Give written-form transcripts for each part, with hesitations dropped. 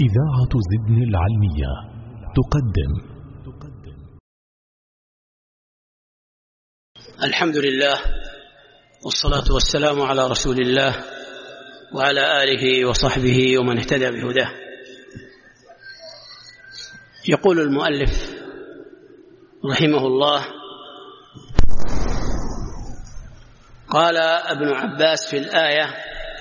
إذاعة زدن العلمية تقدم. الحمد لله والصلاة والسلام على رسول الله وعلى آله وصحبه ومن اهتدى بهداه. يقول المؤلف رحمه الله: قال ابن عباس في الآية،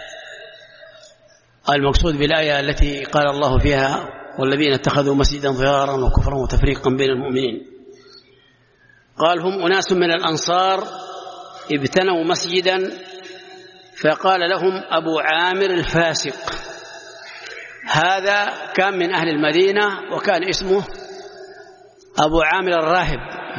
المقصود بالآية التي قال الله فيها: والذين اتخذوا مسجدا ضرارا وكفرا وتفريقا بين المؤمنين، قال: هم أناس من الأنصار ابتنوا مسجدا فقال لهم أبو عامر الفاسق. هذا كان من أهل المدينة وكان اسمه أبو عامر الراهب،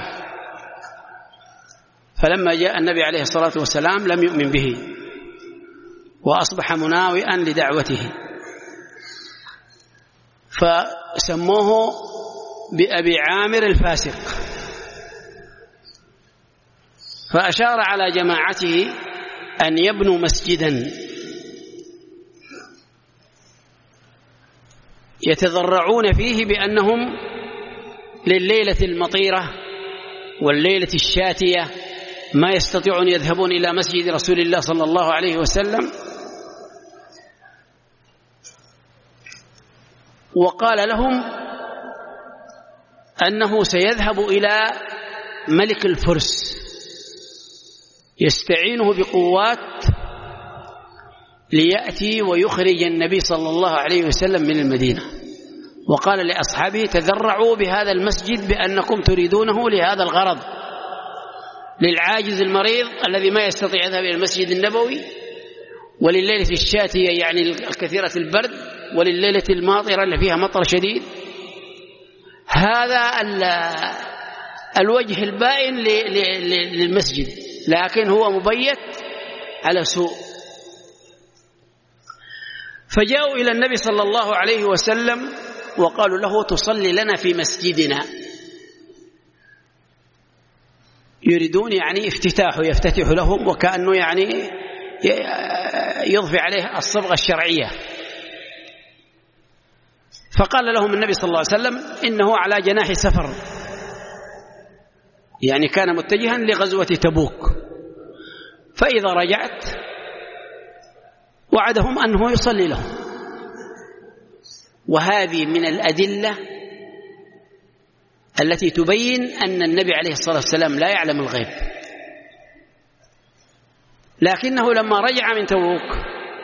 فلما جاء النبي عليه الصلاة والسلام لم يؤمن به وأصبح مناوئا لدعوته، فسموه بأبي عامر الفاسق. فأشار على جماعته أن يبنوا مسجدا يتضرعون فيه بأنهم لليلة المطيرة والليلة الشاتية ما يستطيعون يذهبون إلى مسجد رسول الله صلى الله عليه وسلم، وقال لهم أنه سيذهب إلى ملك الفرس يستعينه بقوات ليأتي ويخرج النبي صلى الله عليه وسلم من المدينة، وقال لأصحابه: تذرعوا بهذا المسجد بأنكم تريدونه لهذا الغرض، للعاجز المريض الذي ما يستطيع يذهب إلى المسجد النبوي، ولليلة الشاتية يعني الكثيرة البرد، ولليلة الماطرة اللي فيها مطر شديد. هذا الوجه البائن للمسجد، لكن هو مبيت على سوء. فجاءوا إلى النبي صلى الله عليه وسلم وقالوا له: تصلي لنا في مسجدنا. يريدون يعني افتتاحه، يفتتح لهم وكأنه يعني يضفي عليه الصبغة الشرعية. فقال لهم النبي صلى الله عليه وسلم: إنه على جناح سفر، يعني كان متجها لغزوة تبوك، فإذا رجعت وعدهم أنه يصلي لهم. وهذه من الأدلة التي تبين أن النبي عليه الصلاة والسلام لا يعلم الغيب، لكنه لما رجع من تبوك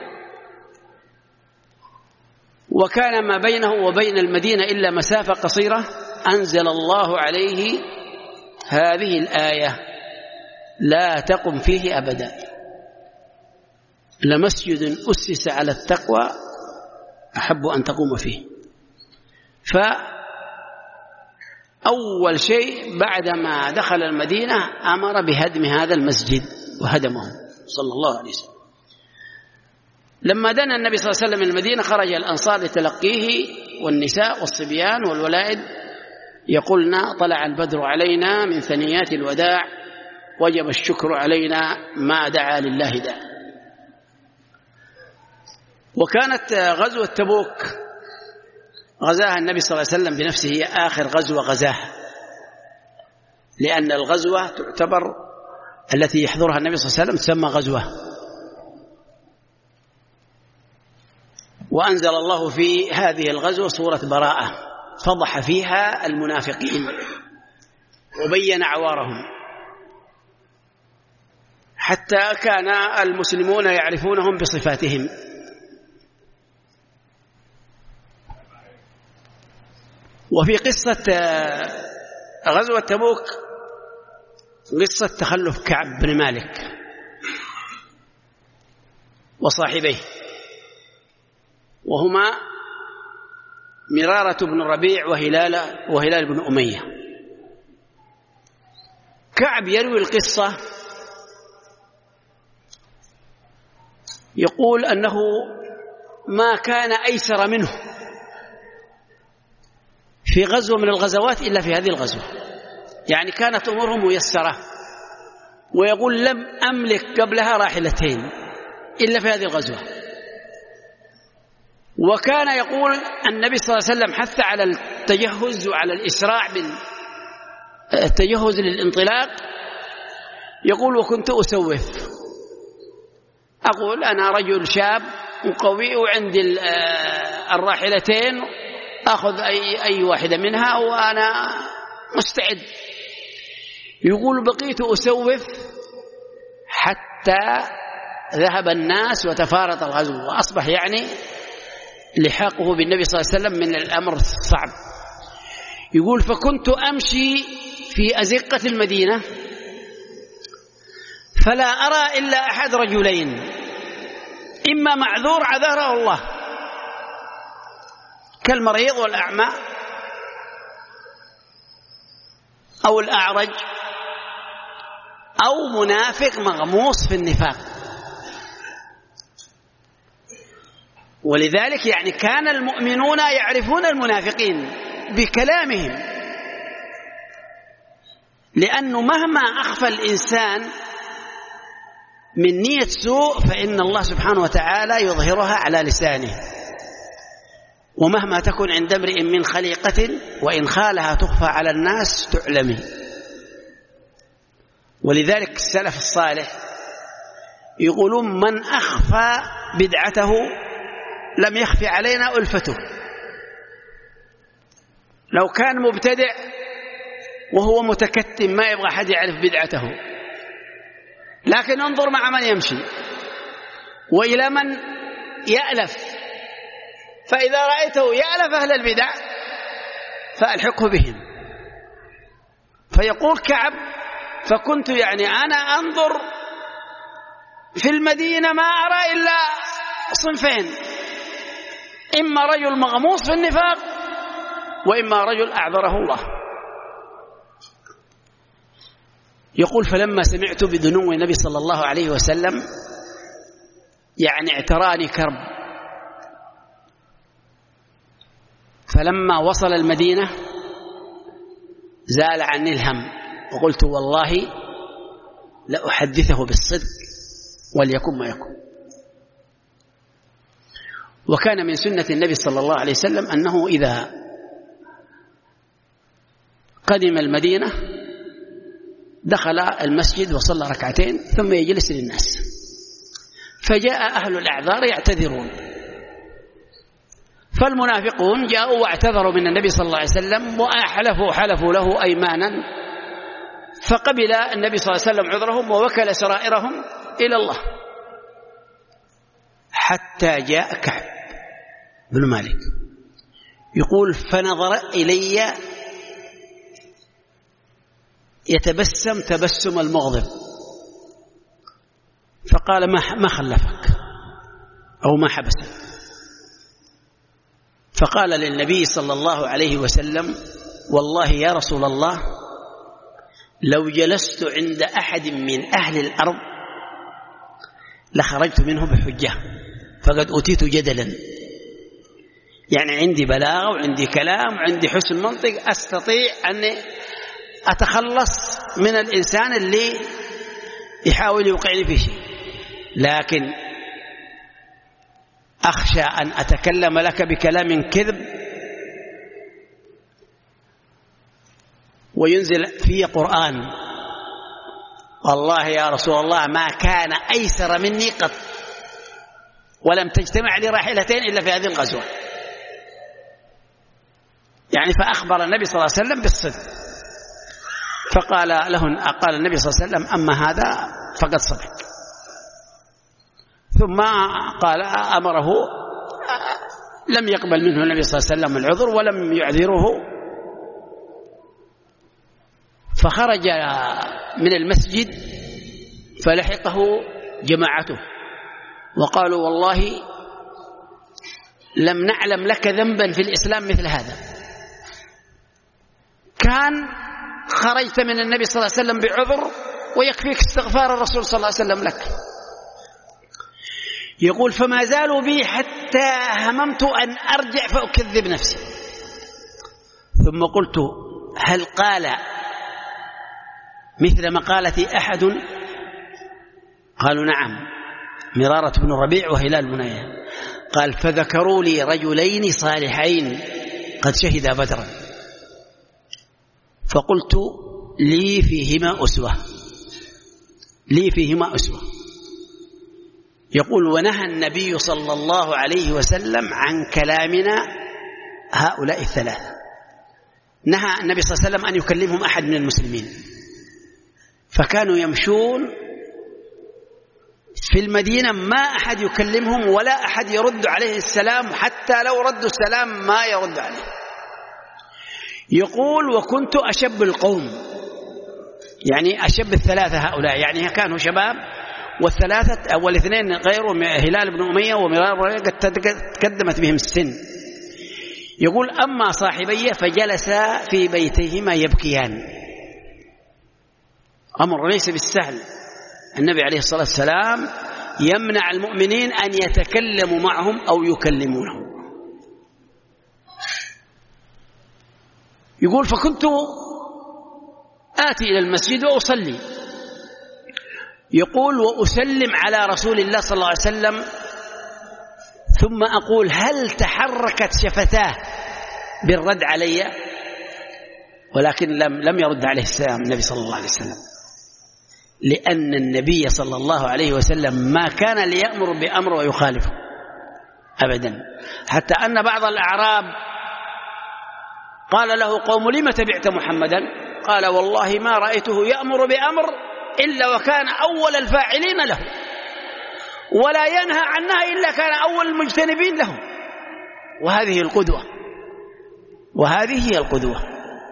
وكان ما بينه وبين المدينة إلا مسافة قصيرة، أنزل الله عليه هذه الآية: لا تقم فيه أبدا، لمسجد أسس على التقوى أحب أن تقوم فيه. فأول شيء بعدما دخل المدينة أمر بهدم هذا المسجد وهدمه صلى الله عليه وسلم. لما دنا النبي صلى الله عليه وسلم من المدينة خرج الأنصار لتلقيه، والنساء والصبيان والولائد يقولن: طلع البدر علينا من ثنيات الوداع، وجب الشكر علينا ما دعا لله داع. وكانت غزوة تبوك غزاها النبي صلى الله عليه وسلم بنفسه، هي آخر غزوة غزاها، لأن الغزوة تعتبر التي يحضرها النبي صلى الله عليه وسلم تسمى غزوة. وأنزل الله في هذه الغزوة سورة براءة، فضح فيها المنافقين وبين عوارهم، حتى كان المسلمون يعرفونهم بصفاتهم. وفي قصة غزوة تبوك قصة تخلف كعب بن مالك وصاحبيه، وهما مرارة بن ربيع وهلال بن أمية. كعب يروي القصة، يقول أنه ما كان أيسر منه في غزوة من الغزوات إلا في هذه الغزوة، يعني كانت أموره ميسرة. ويقول: لم أملك قبلها راحلتين إلا في هذه الغزوة، وكان يقول النبي صلى الله عليه وسلم حث على التجهز وعلى الإسراع بالتجهز للانطلاق. يقول وكنت أسوف، أقول أنا رجل شاب وقوي وعندي الراحلتين، أخذ أي واحدة منها وأنا مستعد. يقول بقيت أسوف حتى ذهب الناس وتفارط الغزو، وأصبح يعني لحاقه بالنبي صلى الله عليه وسلم من الأمر الصعب. يقول فكنت أمشي في أزقة المدينة فلا أرى إلا أحد رجلين، إما معذور عذره الله كالمريض والأعمى أو الأعرج أو منافق مغموس في النفاق. ولذلك يعني كان المؤمنون يعرفون المنافقين بكلامهم، لأنه مهما أخفى الإنسان من نية سوء فإن الله سبحانه وتعالى يظهرها على لسانه، ومهما تكن عند امرئ من خليقة وإن خالها تخفى على الناس تعلم. ولذلك السلف الصالح يقولون من أخفى بدعته لم يخفي علينا ألفته. لو كان مبتدع وهو متكتم ما يبغى حد يعرف بدعته، لكن انظر مع من يمشي وإلى من يألف، فإذا رأيته يألف أهل البدع فألحقه بهم. فيقول كعب فكنت يعني أنا أنظر في المدينة ما أرى إلا صنفين، إما رجل مغموس في النفاق وإما رجل أعذره الله. يقول فلما سمعت بدنو النبي صلى الله عليه وسلم يعني اعتراني كرب، فلما وصل المدينة زال عني الهم، وقلت والله لأحدثه بالصدق وليكن ما يكون. وكان من سنة النبي صلى الله عليه وسلم أنه إذا قدم المدينة دخل المسجد وصلى ركعتين ثم يجلس للناس، فجاء أهل الأعذار يعتذرون، فالمنافقون جاءوا واعتذروا من النبي صلى الله عليه وسلم وحلفوا له أيمانا، فقبل النبي صلى الله عليه وسلم عذرهم ووكل سرائرهم إلى الله، حتى جاء كعب بن مالك. يقول فنظر إلي يتبسم تبسم المغضب، فقال ما خلفك أو ما حبسك؟ فقال للنبي صلى الله عليه وسلم والله يا رسول الله لو جلست عند أحد من أهل الأرض لخرجت منه بحجة، فقد أوتيت جدلا، يعني عندي بلاغة وعندي كلام وعندي حسن منطق، أستطيع أن أتخلص من الإنسان اللي يحاول يوقعني في شيء، لكن أخشى أن أتكلم لك بكلام كذب وينزل في قرآن. والله يا رسول الله ما كان أيسر مني قط، ولم تجتمع لي راحلتين إلا في هذه الغزوة. يعني فأخبر النبي صلى الله عليه وسلم بالصدق، فقال قال النبي صلى الله عليه وسلم أما هذا فقد صدق. ثم قال أمره، لم يقبل منه النبي صلى الله عليه وسلم العذر ولم يعذره، فخرج من المسجد فلحقه جماعته وقالوا والله لم نعلم لك ذنبا في الإسلام مثل هذا، كان خرجت من النبي صلى الله عليه وسلم بعذر ويكفيك استغفار الرسول صلى الله عليه وسلم لك. يقول فما زالوا بي حتى هممت أن أرجع فأكذب نفسي، ثم قلت هل قال مثل مقالة أحد؟ قالوا نعم، مرارة بن الربيع وهلال بن أيان. قال فذكروا لي رجلين صالحين قد شهدا بدرا فقلت لي فيهما أسوة. يقول ونهى النبي صلى الله عليه وسلم عن كلامنا هؤلاء الثلاثة. نهى النبي صلى الله عليه وسلم أن يكلمهم أحد من المسلمين، فكانوا يمشون في المدينة ما أحد يكلمهم ولا أحد يرد عليه السلام، حتى لو ردوا السلام ما يرد عليه. يقول وكنت أشب القوم، يعني أشب الثلاثة هؤلاء، يعني كانوا شباب، والثلاثة أو الاثنين غيرهم هلال بن أمية ومرار قد تقدمت بهم السن. يقول أما صاحبي فجلسا في بيتهما يبكيان. أمر ليس بالسهل، النبي عليه الصلاة والسلام يمنع المؤمنين أن يتكلموا معهم أو يكلمونهم. يقول فكنت آتي إلى المسجد وأصلي، يقول وأسلم على رسول الله صلى الله عليه وسلم ثم أقول هل تحركت شفتاه بالرد علي؟ ولكن لم يرد عليه السلام النبي صلى الله عليه وسلم، لأن النبي صلى الله عليه وسلم ما كان ليأمر بأمر ويخالفه أبدا. حتى أن بعض الأعراب قال له قوم لم تبعت محمدا؟ قال والله ما رأيته يأمر بأمر إلا وكان أول الفاعلين له، ولا ينهى عنها إلا كان أول المجتنبين له. وهذه القدوة، وهذه هي القدوة.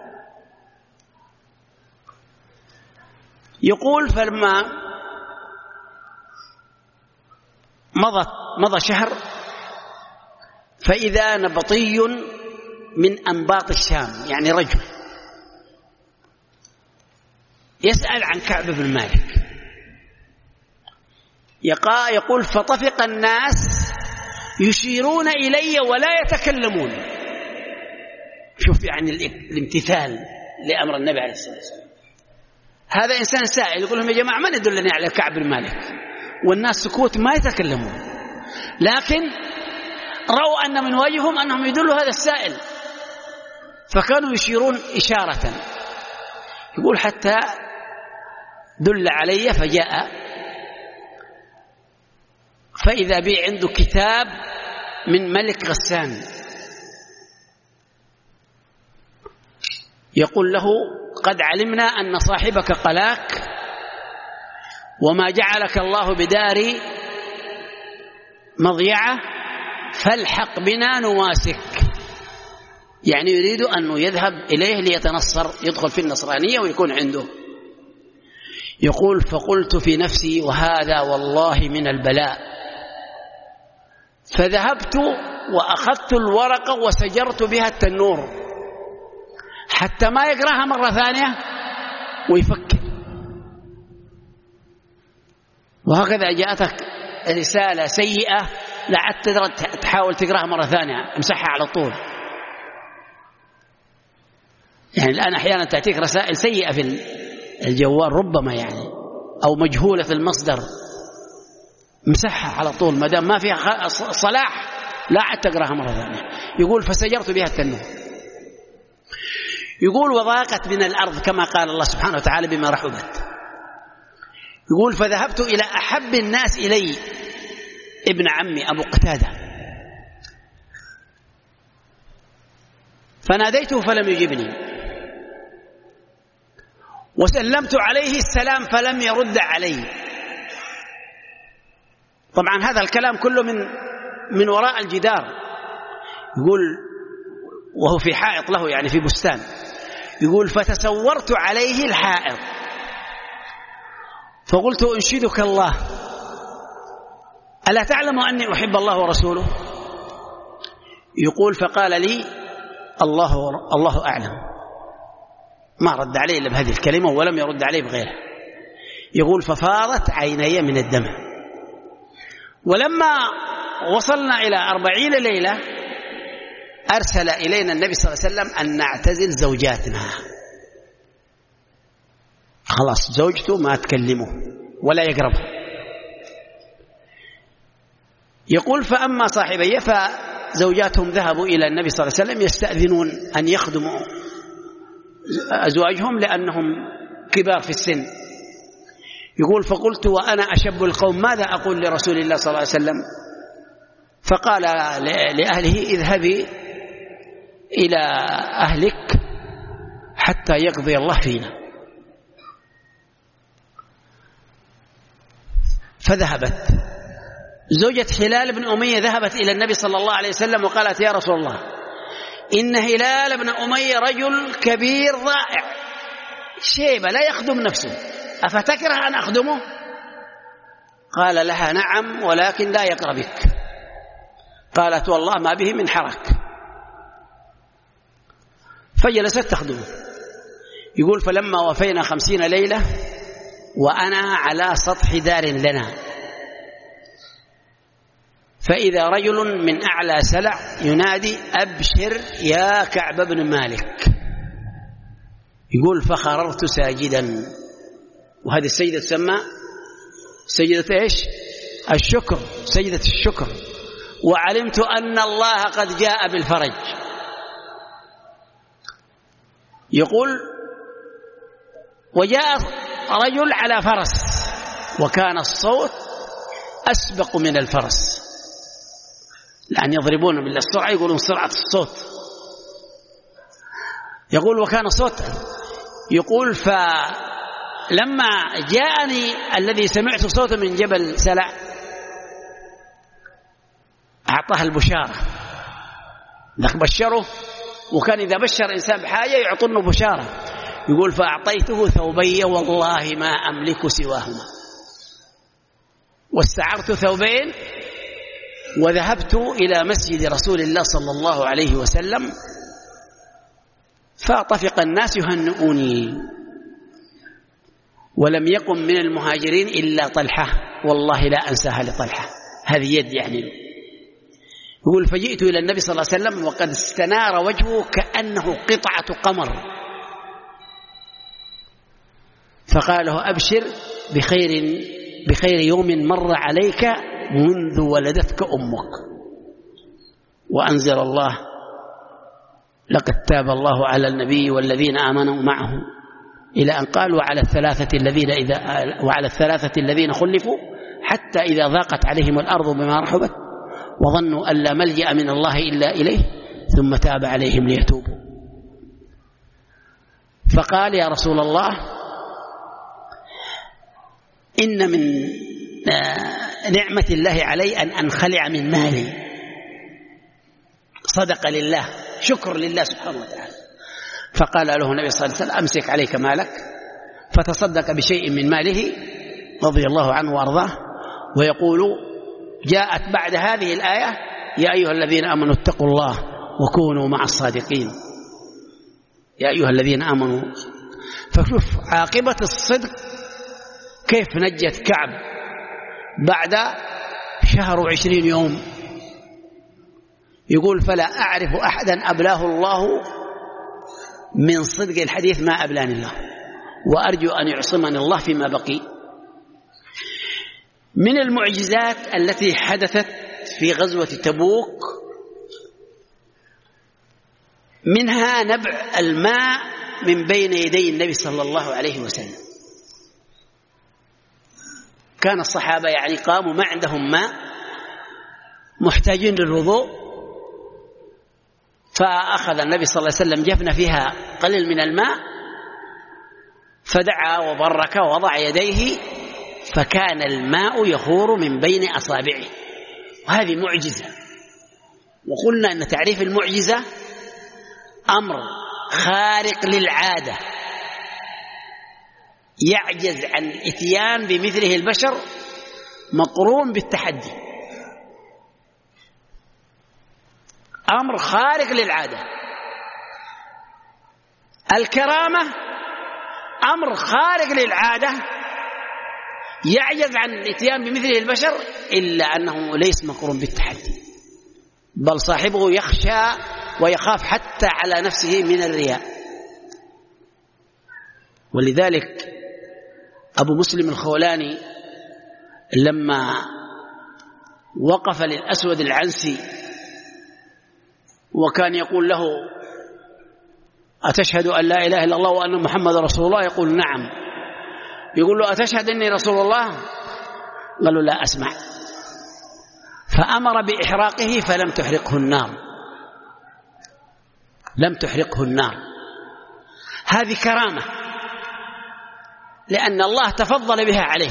يقول فلما مضى شهر فإذا نبطي من أنباط الشام، يعني رجل يسأل عن كعب بن مالك. يقول فطفق الناس يشيرون إلي ولا يتكلمون. شوف يعني الامتثال لأمر النبي عليه الصلاة والسلام. هذا إنسان سائل يقول لهم يا جماعة من يدلني على كعب بن مالك؟ والناس سكوت ما يتكلمون، لكن رأوا أن من واجبهم أنهم يدلوا هذا السائل، فكانوا يشيرون إشارة. يقول حتى دل علي فجاء فإذا بي عنده كتاب من ملك غسان، يقول له قد علمنا أن صاحبك قلاك وما جعلك الله بدار مضيعة فالحق بنا نواسك. يعني يريد أنه يذهب إليه ليتنصر، يدخل في النصرانية ويكون عنده. يقول فقلت في نفسي وهذا والله من البلاء، فذهبت وأخذت الورقة وسجرت بها التنور حتى ما يقرأها مرة ثانية ويفكر. وهكذا جاءتك رسالة سيئة لا عاد تحاول تقرأها مرة ثانية، امسحها على طول. يعني الآن أحيانا تأتيك رسائل سيئة في الجوال ربما يعني، أو مجهولة المصدر، امسحها على طول ما دام ما فيها صلاح لا عاد تقرأها مرة ثانية. يقول فسجرت بها التنور. يقول وضاقت من الأرض كما قال الله سبحانه وتعالى بما رحبت. يقول فذهبت إلى أحب الناس إلي ابن عمي أبو قتادة فناديته فلم يجبني، وسلمت عليه السلام فلم يرد علي. طبعا هذا الكلام كله من وراء الجدار. يقول وهو في حائط له، يعني في بستان. يقول فتسورت عليه الحائط فقلت أنشدك الله ألا تعلم أني أحب الله ورسوله؟ يقول فقال لي الله أعلم. ما رد عليه إلا بهذه الكلمة ولم يرد عليه بغيرها. يقول ففاضت عيني من الدمع. ولما وصلنا إلى 40 ليلة أرسل إلينا النبي صلى الله عليه وسلم أن نعتزل زوجاتنا، خلاص زوجته ما تكلمه ولا يقربه. يقول فأما صاحبي فزوجاتهم ذهبوا إلى النبي صلى الله عليه وسلم يستأذنون أن يخدموا أزواجهم لأنهم كبار في السن. يقول فقلت وأنا أشب القوم ماذا أقول لرسول الله صلى الله عليه وسلم؟ فقال لأهله اذهبي إلى أهلك حتى يقضي الله فينا. فذهبت زوجة هلال بن أمية ذهبت إلى النبي صلى الله عليه وسلم وقالت يا رسول الله إن هلال بن أمية رجل كبير ضائع شيبة لا يخدم نفسه أفتكره أن أخدمه؟ قال لها نعم ولكن لا يقربك. قالت والله ما به من حرك. فجلست تخدمه. يقول فلما وفينا 50 ليلة وأنا على سطح دار لنا فإذا رجل من أعلى سلع ينادي أبشر يا كعب بن مالك. يقول فخررت ساجدا. وهذه السجدة تسمى سجدة إيش؟ الشكر، سجدة الشكر. وعلمت أن الله قد جاء بالفرج. يقول وجاء رجل على فرس وكان الصوت أسبق من الفرس لأن يضربون بالسرعة يقولون سرعة الصوت. يقول وكان صوت. يقول فلما جاءني الذي سمعت صوته من جبل سلع أعطاه البشارة. ذاك بشره وكان إذا بشر إنسان بحاجة يعطونه بشارة. يقول فأعطيته ثوبي والله ما أملك سواهما. واستعرت ثوبين وذهبت إلى مسجد رسول الله صلى الله عليه وسلم فطفق الناس يهنئوني ولم يقم من المهاجرين إلا طلحة والله لا أنساها لطلحة هذه يد يعني. يقول فجئت إلى النبي صلى الله عليه وسلم وقد استنار وجهه كأنه قطعة قمر فقال له أبشر بخير يوم مر عليك منذ ولدتك أمك. وأنزل الله لقد تاب الله على النبي والذين آمنوا معه إلى أن قال وعلى الثلاثة الذين خلفوا حتى إذا ضاقت عليهم الأرض بما رحبت وظنوا أن لا ملجأ من الله إلا إليه ثم تاب عليهم ليتوبوا. فقال يا رسول الله إن من نعمة الله علي أن أنخلع من مالي صدق لله شكر لله سبحانه وتعالى. فقال له النبي صلى الله عليه وسلم أمسك عليك مالك فتصدق بشيء من ماله رضي الله عنه وأرضاه. ويقول جاءت بعد هذه الآية يا أيها الذين آمنوا اتقوا الله وكونوا مع الصادقين. يا أيها الذين آمنوا. فشوف عاقبة الصدق كيف نجت كعب بعد شهر و20 يوم. يقول فلا أعرف أحدا أبلاه الله من صدق الحديث ما أبلاني الله وأرجو أن يعصمني الله فيما بقي. من المعجزات التي حدثت في غزوة تبوك منها نبع الماء من بين يدي النبي صلى الله عليه وسلم. كان الصحابة يعني قاموا ما عندهم ماء محتاجين للوضوء فأخذ النبي صلى الله عليه وسلم جفن فيها قليل من الماء فدعا وبرك ووضع يديه فكان الماء يخور من بين أصابعه. وهذه معجزة. وقلنا أن تعريف المعجزة أمر خارق للعادة يعجز عن الاتيان بمثله البشر مقرون بالتحدي. أمر خارق للعادة. الكرامة أمر خارق للعادة يعجز عن الاتيان بمثله البشر إلا أنه ليس مقرون بالتحدي بل صاحبه يخشى ويخاف حتى على نفسه من الرياء. ولذلك أبو مسلم الخولاني لما وقف للأسود العنسي وكان يقول له: أتشهد أن لا إله إلا الله وأن محمد رسول الله؟ يقول: نعم. يقول له: أتشهد أني رسول الله؟ قال له: لا أسمع. فأمر بإحراقه فلم تحرقه النار، لم تحرقه النار. هذه كرامة لأن الله تفضل بها عليه.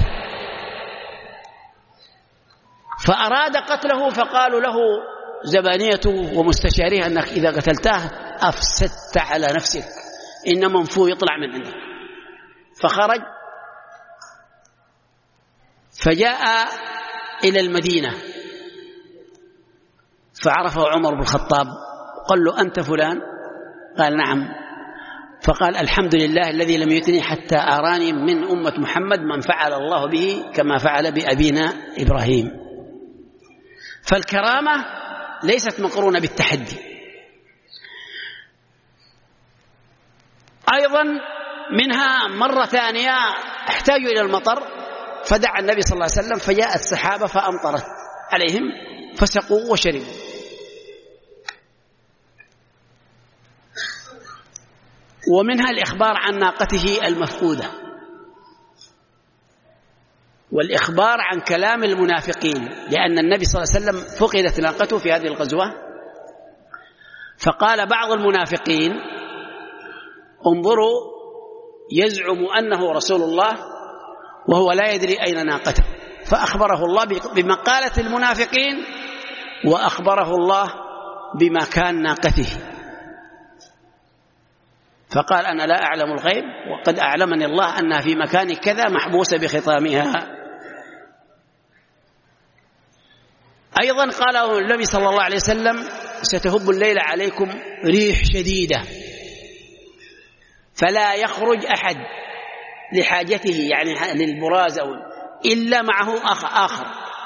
فأراد قتله فقالوا له زبانيته ومستشاريه: أنك إذا قتلته أفسدت على نفسك، إن منفو يطلع من عندك. فخرج فجاء إلى المدينة فعرفه عمر بن الخطاب، قال له: أنت فلان؟ قال: نعم. فقال: الحمد لله الذي لم يتني حتى أراني من أمة محمد من فعل الله به كما فعل بأبينا إبراهيم. فالكرامة ليست مقرونة بالتحدي. أيضا منها مرة ثانية احتاجوا إلى المطر فدعا النبي صلى الله عليه وسلم فجاءت السحابة فأمطرت عليهم فسقوا وشربوا. ومنها الإخبار عن ناقته المفقودة، والإخبار عن كلام المنافقين، لأن النبي صلى الله عليه وسلم فقدت ناقته في هذه الغزوة، فقال بعض المنافقين: انظروا يزعم أنه رسول الله وهو لا يدري أين ناقته. فأخبره الله بمقالة المنافقين وأخبره الله بمكان ناقته، فقال: أنا لا أعلم الغيب وقد أعلمني الله أنها في مكان كذا محبوسة بخطامها. أيضا قال النبي صلى الله عليه وسلم: ستهب الليل عليكم ريح شديدة فلا يخرج أحد لحاجته، يعني للبراز أو إلا معه آخر،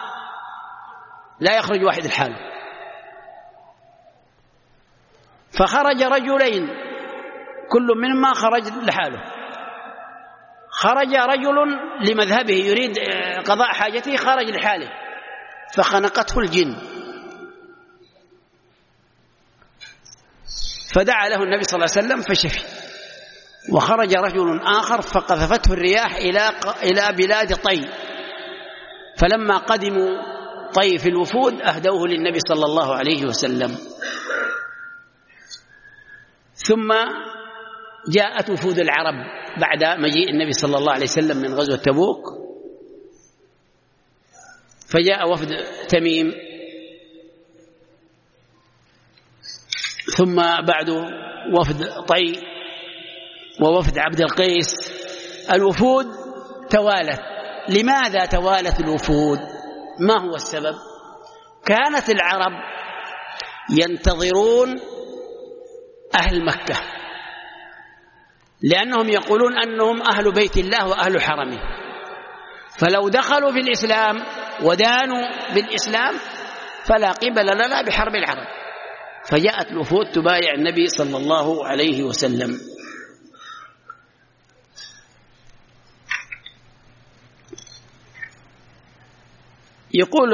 لا يخرج واحد الحال. فخرج رجلين كل منهما خرج لحاله. خرج رجل لمذهبه يريد قضاء حاجته، خرج لحاله فخنقته الجن، فدعا له النبي صلى الله عليه وسلم فشفي. وخرج رجل آخر فقذفته الرياح إلى بلاد طي، فلما قدموا طي في الوفود أهدوه للنبي صلى الله عليه وسلم. ثم جاءت وفود العرب بعد مجيء النبي صلى الله عليه وسلم من غزوة تبوك، فجاء وفد تميم، ثم بعده وفد طي ووفد عبد القيس. الوفود توالت. لماذا توالت الوفود؟ ما هو السبب؟ كانت العرب ينتظرون أهل مكة لأنهم يقولون أنهم أهل بيت الله وأهل حرمه، فلو دخلوا في الإسلام ودانوا بالإسلام فلا قبل لنا بحرب العرب. فجاءت الوفود تبايع النبي صلى الله عليه وسلم. يقول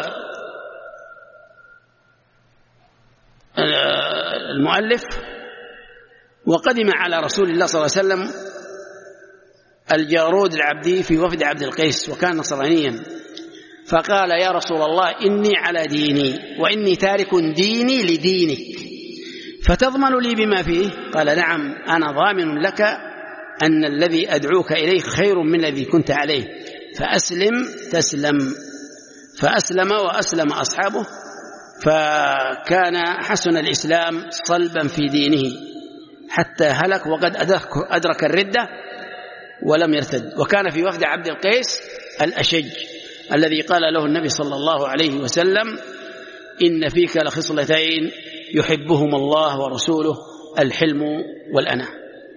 المؤلف: وقدم على رسول الله صلى الله عليه وسلم الجارود العبدي في وفد عبد القيس وكان نصرانيا، فقال: يا رسول الله إني على ديني وإني تارك ديني لدينك، فتضمن لي بما فيه؟ قال: نعم، أنا ضامن لك أن الذي أدعوك إليه خير من الذي كنت عليه، فأسلم تسلم. فأسلم وأسلم أصحابه، فكان حسن الإسلام صلبا في دينه حتى هلك وقد أدرك الردة ولم يرتد. وكان في وفد عبد القيس الأشج الذي قال له النبي صلى الله عليه وسلم: إن فيك لخصلتين يحبهما الله ورسوله، الحلم والأناة.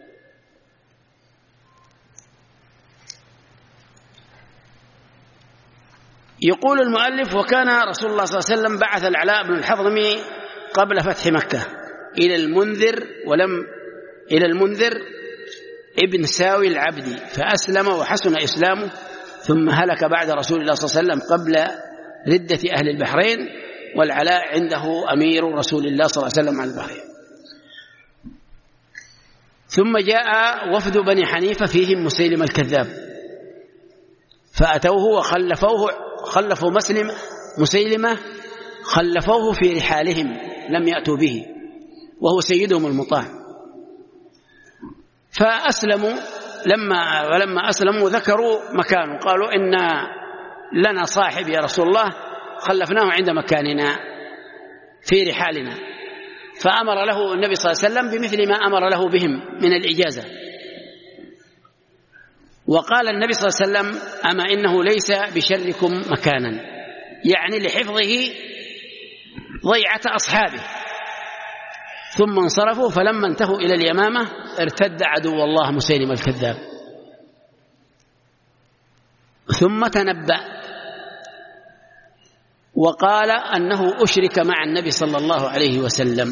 يقول المؤلف: وكان رسول الله صلى الله عليه وسلم بعث العلاء بن الحضرمي قبل فتح مكة إلى المنذر ابن ساوي العبدي، فأسلم وحسن إسلامه، ثم هلك بعد رسول الله صلى الله عليه وسلم قبل ردة أهل البحرين، والعلاء عنده أمير رسول الله صلى الله عليه وسلم على البحرين. ثم جاء وفد بني حنيفة فيهم مسيلمة الكذاب، فأتوه خلفوا مسيلمة خلفوه في رحالهم لم يأتوا به، وهو سيدهم المطاع. فأسلموا، ولما أسلموا ذكروا مكانه، قالوا إن لنا صاحب يا رسول الله خلفناه عند مكاننا في رحالنا، فأمر له النبي صلى الله عليه وسلم بمثل ما أمر له بهم من الإجازة. وقال النبي صلى الله عليه وسلم: أما إنه ليس بشركم مكانا، يعني لحفظه ضيعة أصحابه. ثم انصرفوا، فلما انتهوا إلى اليمامة ارتد عدو الله مسيلمة الكذاب، ثم تنبأ وقال أنه أشرك مع النبي صلى الله عليه وسلم،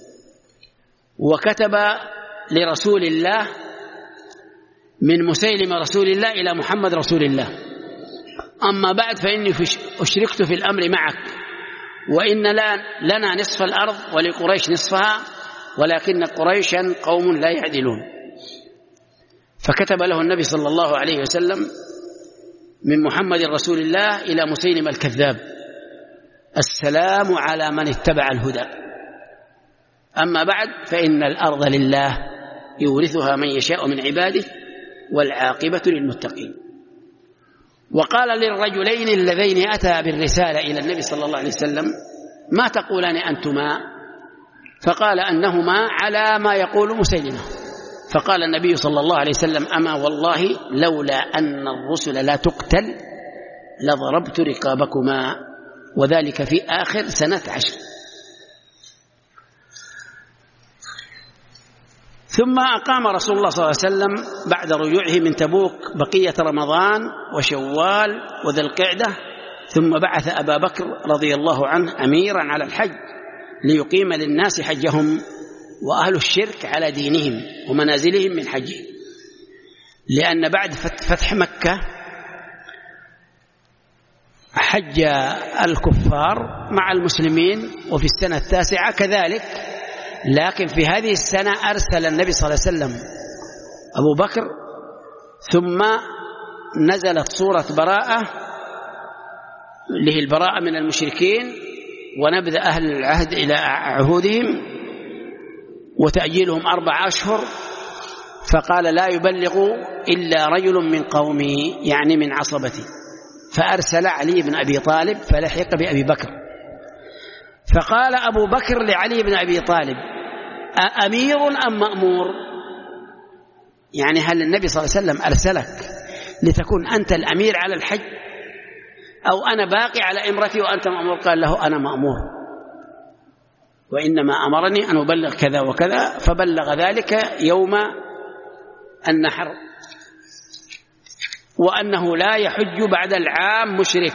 وكتب لرسول الله من مسيلمة رسول الله إلى محمد رسول الله: أما بعد فإني أشركت في الأمر معك، وإن لنا نصف الأرض ولقريش نصفها، ولكن قريشا قوم لا يعدلون. فكتب له النبي صلى الله عليه وسلم من محمد رسول الله إلى مسيلمة الكذاب: السلام على من اتبع الهدى، أما بعد فإن الأرض لله يورثها من يشاء من عباده، والعاقبة للمتقين. وقال للرجلين اللذين أتى بالرسالة إلى النبي صلى الله عليه وسلم: ما تقولان أنتما؟ فقال أنهما على ما يقول مسيلمة. فقال النبي صلى الله عليه وسلم: أما والله لولا أن الرسل لا تقتل لضربت رقابكما، وذلك في آخر سنة 10. ثم أقام رسول الله صلى الله عليه وسلم بعد رجوعه من تبوك بقية رمضان وشوال وذي القعدة، ثم بعث أبا بكر رضي الله عنه أميرا على الحج ليقيم للناس حجهم وأهل الشرك على دينهم ومنازلهم من حجهم، لأن بعد فتح مكة حج الكفار مع المسلمين، وفي السنة 9 كذلك. لكن في هذه السنة أرسل النبي صلى الله عليه وسلم أبو بكر، ثم نزلت سورة براءة اللي هي البراءة من المشركين، ونبذ أهل العهد إلى عهودهم، وتأجيلهم 4 أشهر. فقال: لا يبلغ إلا رجل من قومي، يعني من عصبتي. فأرسل علي بن أبي طالب فلحق بأبي بكر. فقال أبو بكر لعلي بن أبي طالب: أأمير أم مأمور؟ يعني هل النبي صلى الله عليه وسلم أرسلك لتكون أنت الأمير على الحج، أو أنا باقي على إمرتي وأنت مأمور؟ قال له: أنا مأمور، وإنما أمرني أن أبلغ كذا وكذا. فبلغ ذلك يوم النحر، وأنه لا يحج بعد العام مشرك.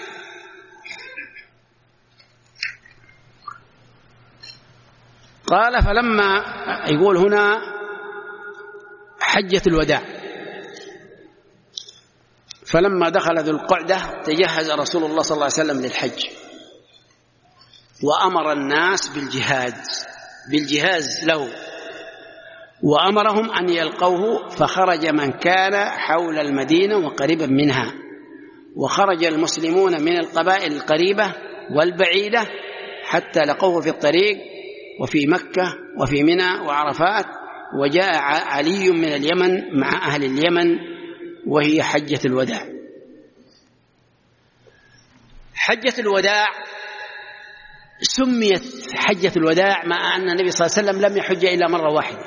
قال: فلما يقول هنا حجة الوداع، فلما دخل ذو القعدة تجهز رسول الله صلى الله عليه وسلم للحج، وأمر الناس بالجهاز له، وأمرهم أن يلقوه. فخرج من كان حول المدينة وقريبا منها، وخرج المسلمون من القبائل القريبة والبعيدة حتى لقوه في الطريق وفي مكة وفي منى وعرفات. وجاء علي من اليمن مع أهل اليمن، وهي حجة الوداع. حجة الوداع سميت حجة الوداع مع أن النبي صلى الله عليه وسلم لم يحج إلا مرة واحدة،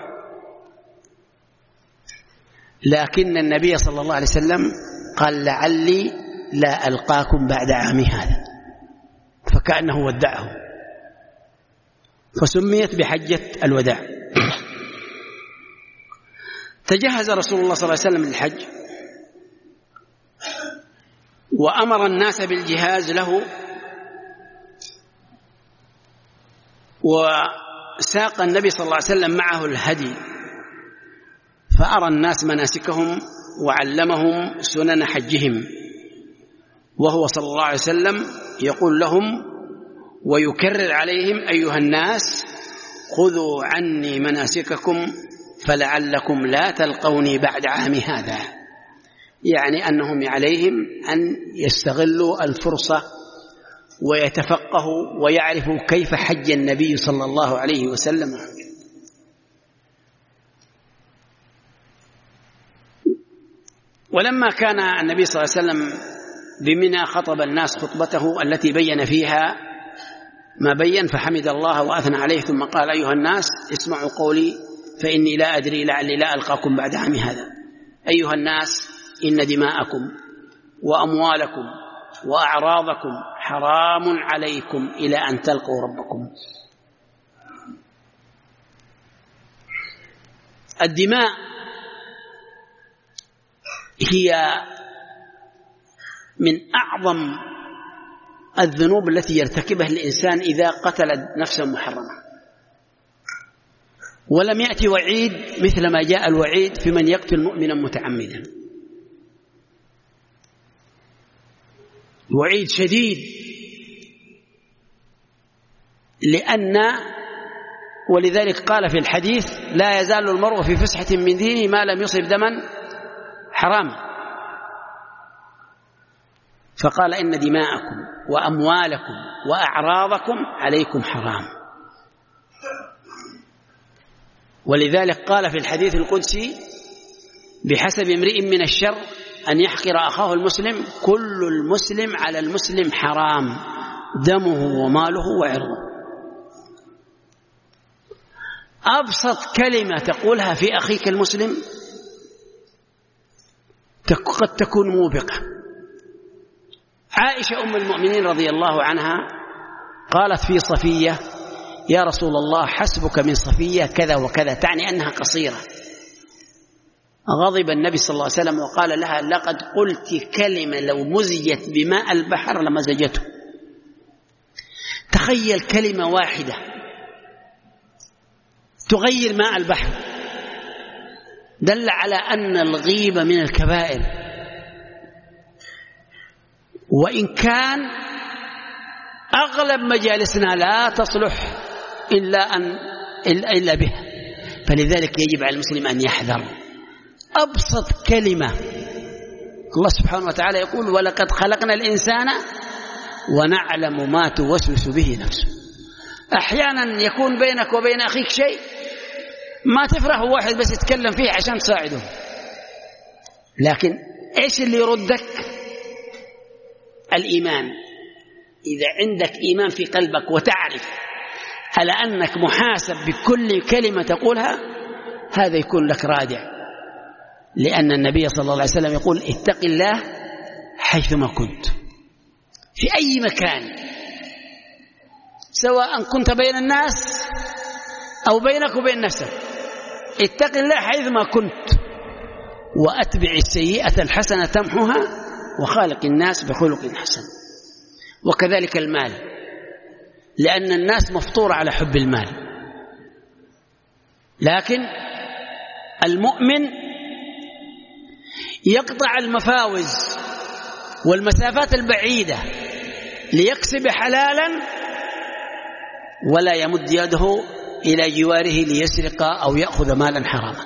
لكن النبي صلى الله عليه وسلم قال: لعلي لا ألقاكم بعد عامي هذا، فكأنه ودعه، فسميت بحجة الوداع. تجهز رسول الله صلى الله عليه وسلم للحج، وأمر الناس بالجهاز له، وساق النبي صلى الله عليه وسلم معه الهدي، فأرى الناس مناسكهم وعلمهم سنن حجهم، وهو صلى الله عليه وسلم يقول لهم ويكرر عليهم: أيها الناس خذوا عني مناسككم فلعلكم لا تلقوني بعد عام هذا. يعني أنهم عليهم أن يستغلوا الفرصة ويتفقهوا ويعرفوا كيف حج النبي صلى الله عليه وسلم. ولما كان النبي صلى الله عليه وسلم بمنى خطب الناس خطبته التي بين فيها ما بين، فحمد الله وأثنى عليه، ثم قال: أيها الناس اسمعوا قولي فإني لا أدري لعلي لا ألقاكم بعد عام هذا. أيها الناس إن دماءكم وأموالكم وأعراضكم حرام عليكم إلى أن تلقوا ربكم. الدماء هي من أعظم الذنوب التي يرتكبها الإنسان إذا قتل نفسا محرمة، ولم يأتي وعيد مثل ما جاء الوعيد في من يقتل مؤمنا متعمدا. وعيد شديد، ولذلك قال في الحديث: لا يزال المرء في فسحة من دينه ما لم يصب دما حراما. فقال: إن دماءكم وأموالكم وأعراضكم عليكم حرام. ولذلك قال في الحديث القدسي: بحسب امرئ من الشر أن يحقر أخاه المسلم، كل المسلم على المسلم حرام دمه وماله وعرضه. أبسط كلمة تقولها في أخيك المسلم قد تكون موبقة. عائشة أم المؤمنين رضي الله عنها قالت في صفية: يا رسول الله حسبك من صفية كذا وكذا، تعني أنها قصيرة. غضب النبي صلى الله عليه وسلم وقال لها: لقد قلت كلمة لو مزجت بماء البحر لمزجته. تخيل كلمة واحدة تغير ماء البحر. دل على أن الغيبة من الكبائر، وإن كان أغلب مجالسنا لا تصلح إلا بها، فلذلك يجب على المسلم أن يحذر. أبسط كلمة، الله سبحانه وتعالى يقول: ولقد خلقنا الإنسان ونعلم ما توسوس به نفسه. أحيانا يكون بينك وبين أخيك شيء ما تفرح واحد بس يتكلم فيه عشان تساعده، لكن إيش اللي يردك؟ الإيمان. إذا عندك إيمان في قلبك وتعرف على أنك محاسب بكل كلمة تقولها، هذا يكون لك رادع. لأن النبي صلى الله عليه وسلم يقول: اتق الله حيثما كنت، في أي مكان، سواء كنت بين الناس أو بينك وبين نفسك. اتق الله حيثما كنت، وأتبع السيئة الحسنة تمحها، وخالق الناس بخلق حسن. وكذلك المال، لأن الناس مفطورة على حب المال، لكن المؤمن يقطع المفاوز والمسافات البعيدة ليكسب حلالا، ولا يمد يده إلى جواره ليسرق أو يأخذ مالا حراما.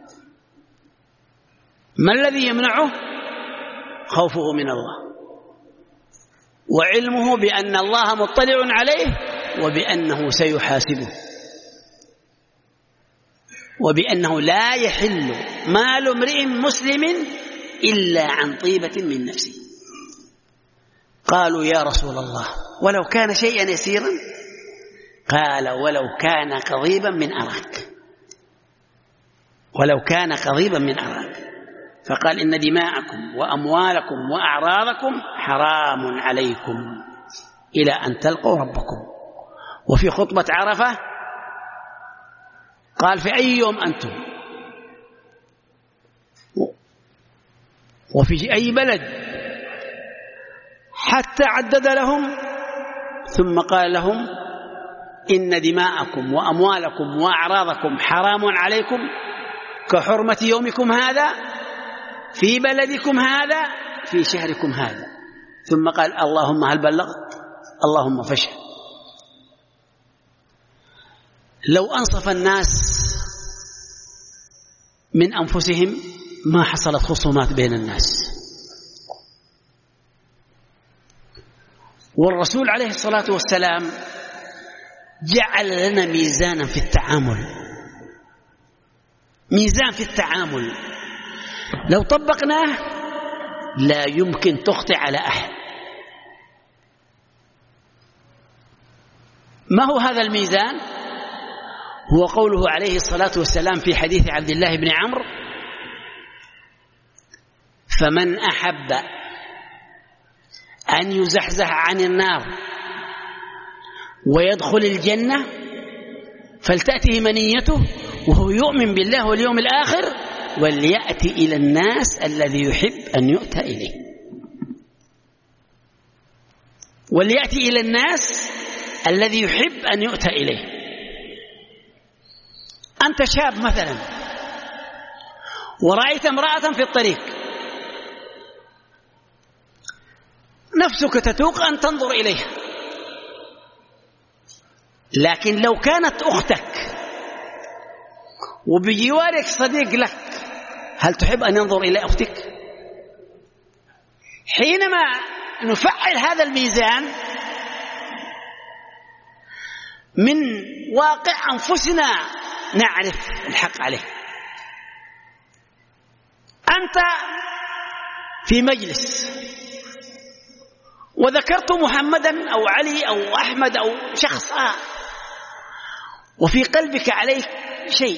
ما الذي يمنعه؟ خوفه من الله، وعلمه بأن الله مطلع عليه، وبأنه سيحاسبه، وبأنه لا يحل مال امرئ مسلم إلا عن طيبة من نفسه. قالوا: يا رسول الله ولو كان شيئا يسيرا؟ قال: ولو كان قضيبا من أراك، ولو كان قضيبا من أراك. فقال: إن دماءكم وأموالكم وأعراضكم حرام عليكم إلى أن تلقوا ربكم. وفي خطبة عرفة قال: في أي يوم أنتم، وفي أي بلد، حتى عدد لهم، ثم قال لهم: إن دماءكم وأموالكم وأعراضكم حرام عليكم كحرمة يومكم هذا في بلدكم هذا في شهركم هذا. ثم قال اللهم هل بلغت؟ اللهم فاشهد. لو أنصف الناس من أنفسهم ما حصلت خصومات بين الناس. والرسول عليه الصلاة والسلام جعل لنا ميزانا في التعامل، ميزان في التعامل لو طبقناه لا يمكن تخطئ على أحد. ما هو هذا الميزان؟ هو قوله عليه الصلاة والسلام في حديث عبد الله بن عمرو: فمن أحب أن يزحزح عن النار ويدخل الجنة فلتأته منيته وهو يؤمن بالله واليوم الآخر وليأتي إلى الناس الذي يحب أن يؤتى إليه. وليأتي إلى الناس الذي يحب أن يؤتى إليه. أنت شاب مثلا ورأيت امرأة في الطريق، نفسك تتوق أن تنظر إليها، لكن لو كانت أختك وبجوارك صديق لك هل تحب أن ينظر إلى أختك؟ حينما نفعل هذا الميزان من واقع أنفسنا نعرف الحق عليه. أنت في مجلس وذكرت محمدا أو علي أو أحمد أو شخص وفي قلبك عليه شيء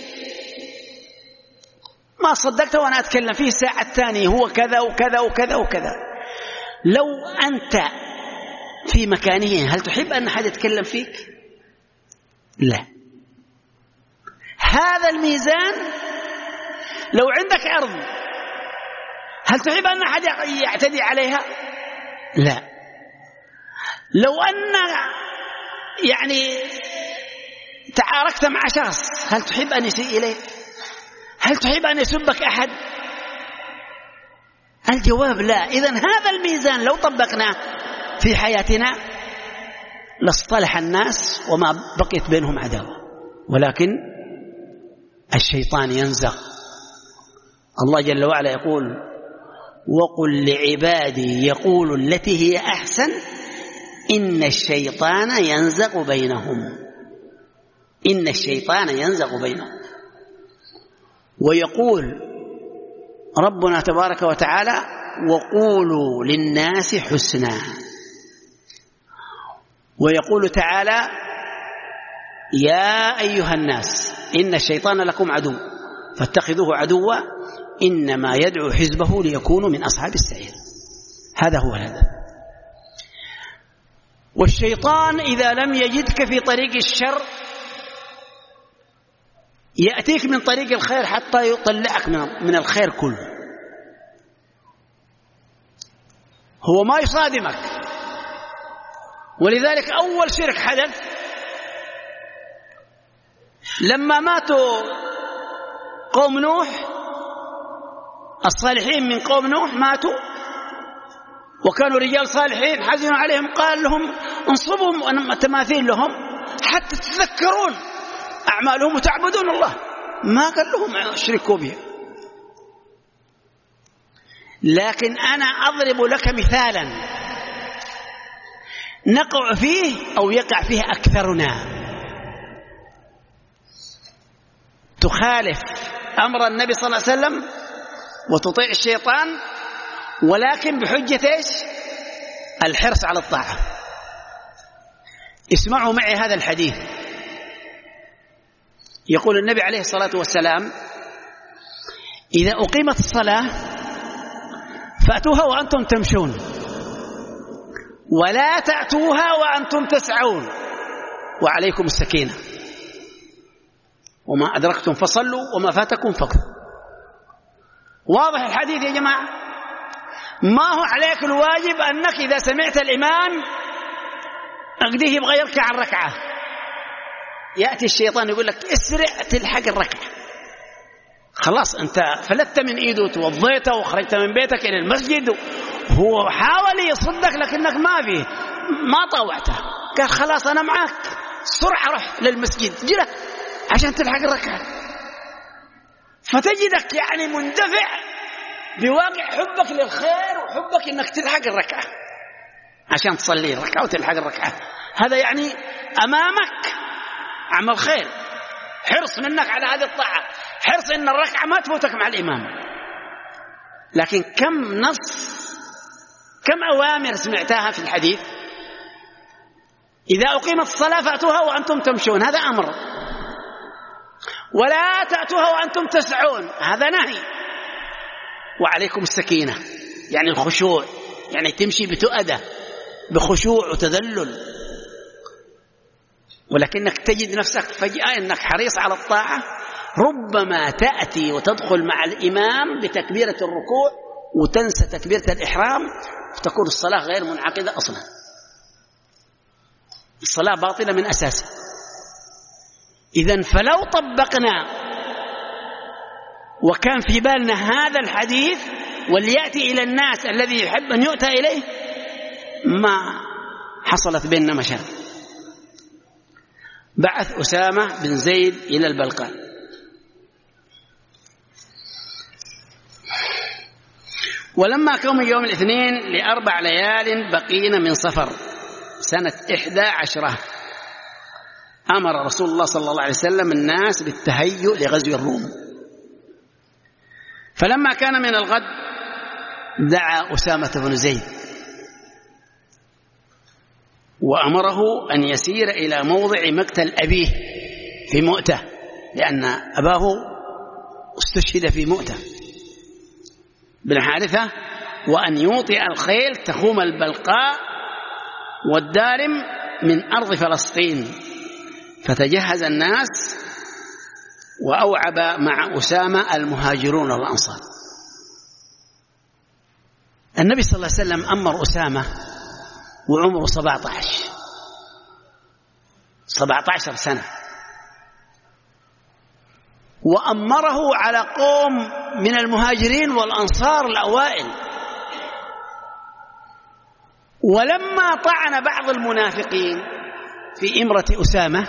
ما صدقت وأنا أتكلم فيه الساعة الثانية هو كذا وكذا وكذا وكذا، لو أنت في مكانه هل تحب أن أحد يتكلم فيك؟ لا. هذا الميزان لو عندك أرض هل تحب أن أحد يعتدي عليها؟ لا. لو أن تعاركت مع شخص هل تحب أن يسيء إليك؟ هل تحب أن يسبك أحد؟ الجواب لا. إذن هذا الميزان لو طبقناه في حياتنا لاصطلح الناس وما بقيت بينهم عداوة، ولكن الشيطان ينزغ. الله جل وعلا يقول: وقل لعبادي يقول التي هي أحسن إن الشيطان ينزغ بينهم. إن الشيطان ينزغ بينهم. ويقول ربنا تبارك وتعالى: وقولوا للناس حسنا. ويقول تعالى: يا أيها الناس إن الشيطان لكم عدو فاتخذوه عدوا إنما يدعو حزبه ليكونوا من أصحاب السعير. هذا هو الهدف. والشيطان إذا لم يجدك في طريق الشر يأتيك من طريق الخير حتى يطلعك من الخير كله. هو ما يصادمك. ولذلك أول شرك حدث لما ماتوا قوم نوح، الصالحين من قوم نوح ماتوا وكانوا رجال صالحين، حزنوا عليهم، قال لهم انصبوا تماثيل لهم حتى تتذكرون أعمالهم وتعبدون الله. ما قال لهم اشركوا به. لكن أنا أضرب لك مثالا نقع فيه أو يقع فيه أكثرنا. تخالف أمر النبي صلى الله عليه وسلم وتطيع الشيطان، ولكن بحجة إيش؟ الحرص على الطاعة. اسمعوا معي هذا الحديث. يقول النبي عليه الصلاة والسلام: إذا أقيمت الصلاة فأتوها وأنتم تمشون ولا تأتوها وأنتم تسعون وعليكم السكينة وما أدركتم فصلوا وما فاتكم فقدوا. واضح الحديث يا جماعة؟ ما هو عليك الواجب أنك إذا سمعت الإمام أقديه يبغى يركع الركعة، يأتي الشيطان يقول لك اسرع تلحق الركعة، خلاص أنت فلت من إيده وتوضيته وخرجت من بيتك إلى المسجد هو حاول يصدك لكنك ما طوعته، قال خلاص أنا معك، سرعة روح للمسجد جرى عشان تلحق الركعة. فتجدك يعني مندفع بواقع حبك للخير وحبك إنك تلحق الركعة عشان تصلي الركعة وتلحق الركعة. هذا يعني أمامك عمل خير، حرص منك على هذه الطاعة، حرص إن الركعة ما تفوتك مع الإمام. لكن كم أوامر سمعتها في الحديث؟ إذا أقيمت الصلاة فأتوها وأنتم تمشون، هذا أمر. ولا تأتوها وأنتم تسعون، هذا نهي. وعليكم السكينة يعني الخشوع، يعني تمشي بتؤدة بخشوع وتذلل. ولكنك تجد نفسك فجأة أنك حريص على الطاعة، ربما تأتي وتدخل مع الإمام بتكبيرة الركوع وتنسى تكبيرة الإحرام، وتكون الصلاة غير منعقدة أصلا، الصلاة باطلة من أساسها. إذن فلو طبقنا وكان في بالنا هذا الحديث وليأتي إلى الناس الذي يحب أن يؤتى إليه، ما حصلت بيننا مشاكل. بعث أسامة بن زيد إلى البلقان، ولما كان يوم الاثنين ل4 ليال بقينا من صفر سنة 11 أمر رسول الله صلى الله عليه وسلم الناس بالتهيؤ لغزو الروم. فلما كان من الغد دعا أسامة بن زيد وأمره أن يسير إلى موضع مقتل أبيه في مؤتة، لأن أباه استشهد في مؤتة بن حارثة، وأن يوطئ الخيل تخوم البلقاء والدارم من أرض فلسطين. فتجهز الناس وأوعب مع أسامة المهاجرون والأنصار. النبي صلى الله عليه وسلم أمر أسامة وعمره 17 سنة، وأمره على قوم من المهاجرين والأنصار الأوائل. ولما طعن بعض المنافقين في إمرة أسامة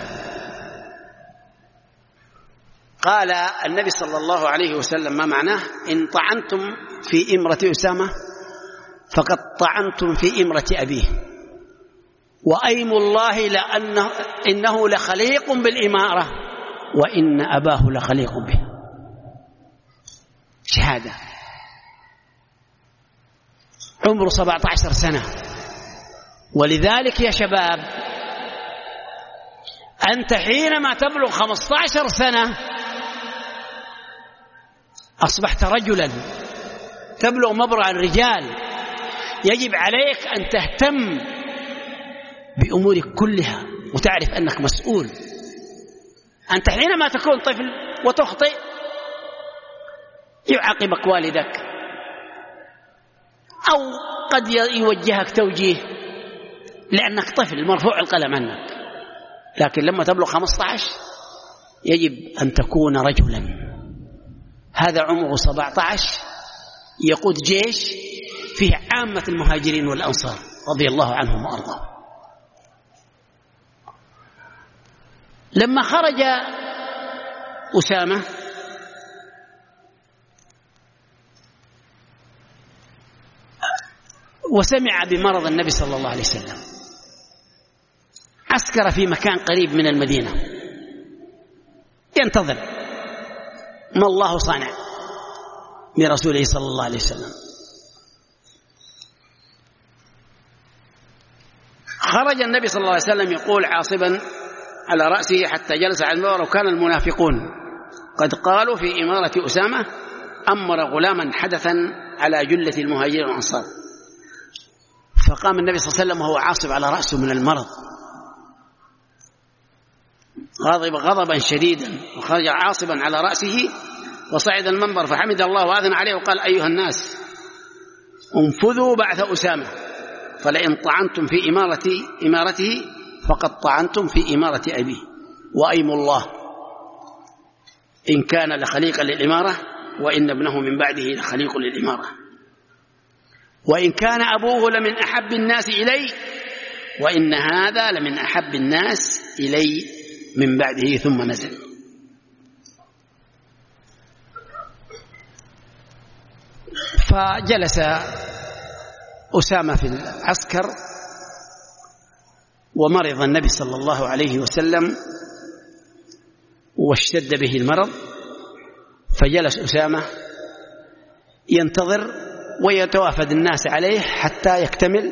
قال النبي صلى الله عليه وسلم: ما معناه؟ إن طعنتم في إمرة أسامة فقد طعنتم في إمرة أبيه، وأيم الله إنه لخليق بالإمارة وإن أباه لخليق به. شهادة. عمره 17 سنة. ولذلك يا شباب، أنت حينما تبلغ 15 سنة أصبحت رجلا، تبلغ مبرع الرجال، يجب عليك أن تهتم بأمورك كلها وتعرف أنك مسؤول. أنت حينما تكون طفل وتخطئ يعاقبك والدك أو قد يوجهك توجيه لأنك طفل مرفوع القلم عنك. لكن لما تبلغ 15 يجب أن تكون رجلا. هذا عمره 17 يقود جيش فيه عامة المهاجرين والأنصار رضي الله عنهم وأرضاهم. لما خرج أسامة وسمع بمرض النبي صلى الله عليه وسلم عسكر في مكان قريب من المدينة ينتظر ما الله صانع برسوله صلى الله عليه وسلم. خرج النبي صلى الله عليه وسلم يقول عاصبا على رأسه حتى جلس على المنبر، وكان المنافقون قد قالوا في إمارة أسامة أمر غلاما حدثا على جلة المهاجرين والأنصار. فقام النبي صلى الله عليه وسلم وهو عاصب على رأسه من المرض غاضب غضبا شديدا، وخرج عاصبا على رأسه وصعد المنبر فحمد الله وأذن عليه وقال: أيها الناس انفذوا بعث أسامة، فلئن طعنتم في إمارته فقد طعنتم في إمارة أبيه، وأيم الله إن كان لخليقا للإمارة وإن ابنه من بعده لخليق للإمارة. وإن كان أبوه لمن أحب الناس إلي، وإن هذا لمن أحب الناس إلي من بعده ثم نزل. فجلس أسامة في العسكر ومرض النبي صلى الله عليه وسلم واشتد به المرض، فجلس أسامة ينتظر ويتوافد الناس عليه حتى يكتمل،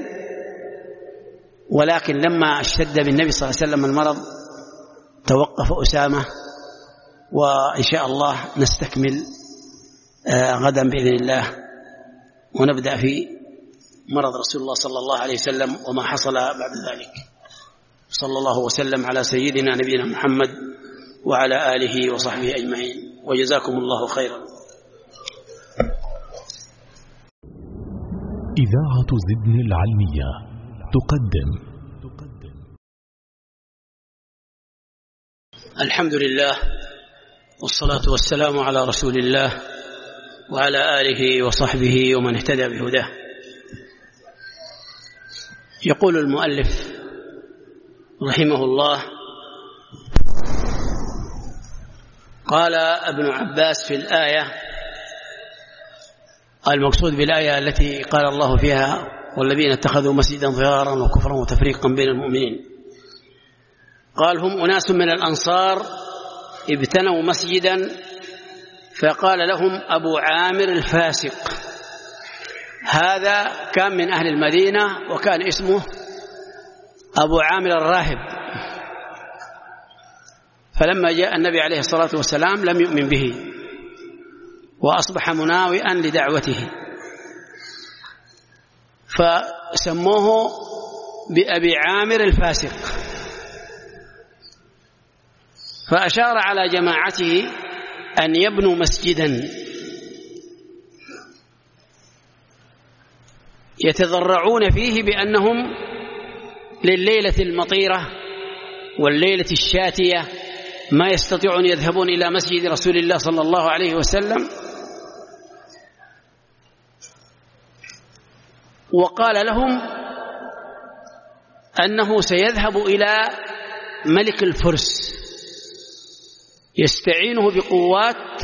ولكن لما اشتد بالنبي صلى الله عليه وسلم المرض توقف أسامة. وإن شاء الله نستكمل غدا بإذن الله، ونبدأ في مرض رسول الله صلى الله عليه وسلم وما حصل بعد ذلك. صلى الله وسلم على سيدنا نبينا محمد وعلى آله وصحبه أجمعين، وجزاكم الله خيرا. إذاعة زدن العلمية تقدم. الحمد لله والصلاة والسلام على رسول الله وعلى آله وصحبه ومن اهتدى بهداه. يقول المؤلف رحمه الله: قال ابن عباس في الآية، المقصود بالآية التي قال الله فيها: والذين اتخذوا مسجدا ضرارا وكفرا وتفريقا بين المؤمنين، قال: هم أناس من الأنصار ابتنوا مسجدا فقال لهم أبو عامر الفاسق. هذا كان من أهل المدينة وكان اسمه أبو عامر الراهب، فلما جاء النبي عليه الصلاة والسلام لم يؤمن به وأصبح مناوئا لدعوته، فسموه بأبي عامر الفاسق. فأشار على جماعته أن يبنوا مسجدا يتضرعون فيه بأنهم لليلة المطيرة والليلة الشاتية ما يستطيعون يذهبون إلى مسجد رسول الله صلى الله عليه وسلم. وقال لهم أنه سيذهب إلى ملك الفرس يستعينه بقوات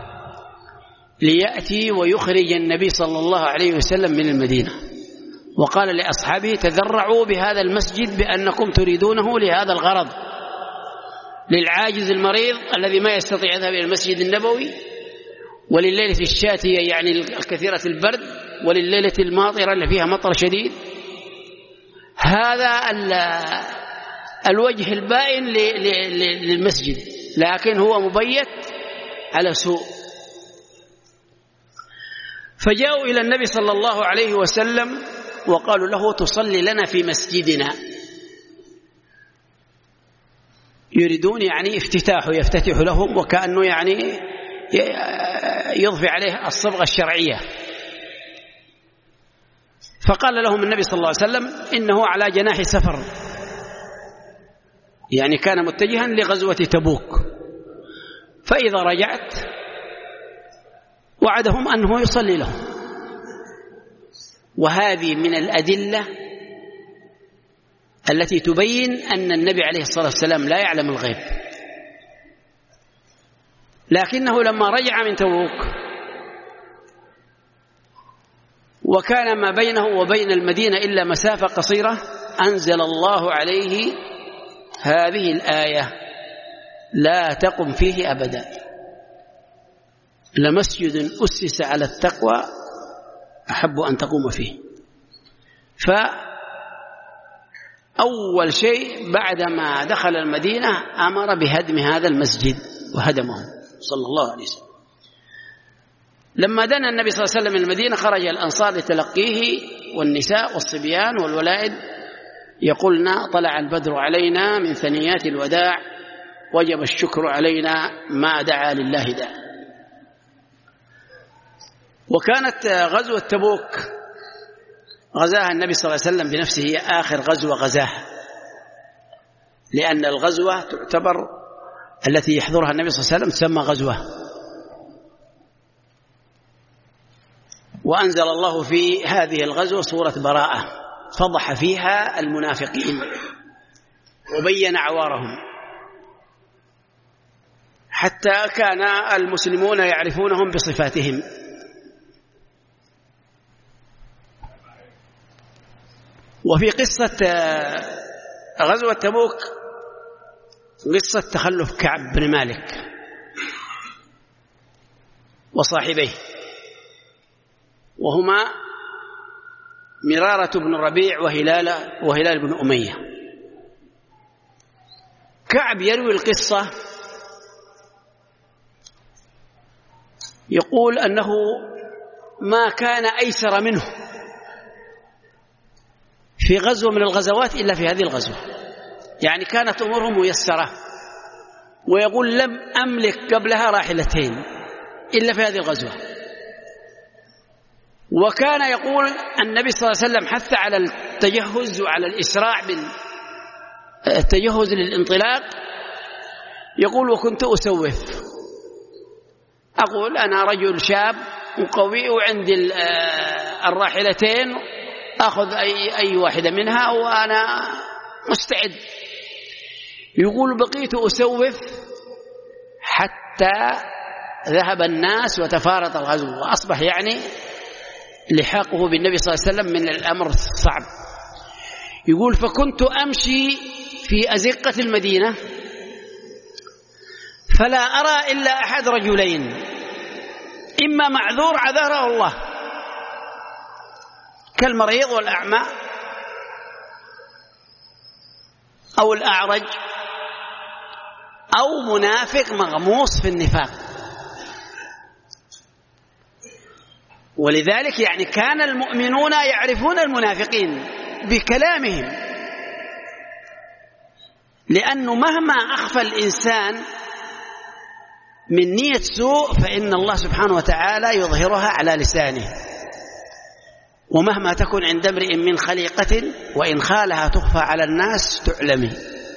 ليأتي ويخرج النبي صلى الله عليه وسلم من المدينة. وقال لأصحابه: تذرعوا بهذا المسجد بأنكم تريدونه لهذا الغرض، للعاجز المريض الذي ما يستطيع يذهب إلى المسجد النبوي، ولليلة الشاتية يعني الكثيرة البرد، ولليلة الماطرة اللي فيها مطر شديد. هذا الوجه البائن للمسجد، لكن هو مبيت على سوء. فجاءوا إلى النبي صلى الله عليه وسلم وقالوا له: تصلي لنا في مسجدنا. يريدون يعني افتتاحه، يفتتح لهم وكأنه يعني يضفي عليه الصبغة الشرعية. فقال لهم النبي صلى الله عليه وسلم: إنه على جناح سفر، يعني كان متجها لغزوة تبوك، فإذا رجعت وعدهم أنه يصلي لهم. وهذه من الأدلة التي تبين أن النبي عليه الصلاة والسلام لا يعلم الغيب، لكنه لما رجع من تبوك وكان ما بينه وبين المدينة إلا مسافة قصيرة، أنزل الله عليه هذه الآية: لا تقم فيه أبدا، لمسجد أسس على التقوى أحب أن تقوم فيه. فأول شيء بعدما دخل المدينة أمر بهدم هذا المسجد وهدمه صلى الله عليه وسلم. لما دنا النبي صلى الله عليه وسلم من المدينة خرج الأنصار لتلقيه، والنساء والصبيان والولائد يقولن: طلع البدر علينا من ثنيات الوداع، وجب الشكر علينا ما دعا لله داع. وكانت غزوة تبوك غزاها النبي صلى الله عليه وسلم بنفسه، هي آخر غزوة غزاها، لأن الغزوة تعتبر التي يحضرها النبي صلى الله عليه وسلم تسمى غزوة. وأنزل الله في هذه الغزوة سورة براءة فضح فيها المنافقين وبين عوارهم، حتى كان المسلمون يعرفونهم بصفاتهم. وفي قصة غزوة تبوك قصة تخلف كعب بن مالك وصاحبيه، وهما مرارة بن ربيع وهلال بن أمية. كعب يروي القصة يقول أنه ما كان أيسر منه في غزوة من الغزوات إلا في هذه الغزوة، يعني كانت أمورهم ميسرة. ويقول لم أملك قبلها راحلتين إلا في هذه الغزوة. وكان يقول النبي صلى الله عليه وسلم حث على التجهز وعلى الإسراع بالتجهز للانطلاق. يقول وكنت أسوف، أقول أنا رجل شاب وقوي وعندي الراحلتين أخذ أي واحدة منها وأنا مستعد. يقول بقيت أسوف حتى ذهب الناس وتفارط الغزو، وأصبح يعني لحاقه بالنبي صلى الله عليه وسلم من الأمر صعب. يقول فكنت أمشي في أزقة المدينة فلا أرى إلا أحد رجلين، إما معذور عذره الله كالمريض والأعمى أو الأعرج أو منافق مغموس في النفاق. ولذلك يعني كان المؤمنون يعرفون المنافقين بكلامهم، لأنه مهما أخفى الإنسان من نية سوء فإن الله سبحانه وتعالى يظهرها على لسانه، ومهما تكن عند امرئ من خليقة وإن خالها تخفى على الناس تعلمي.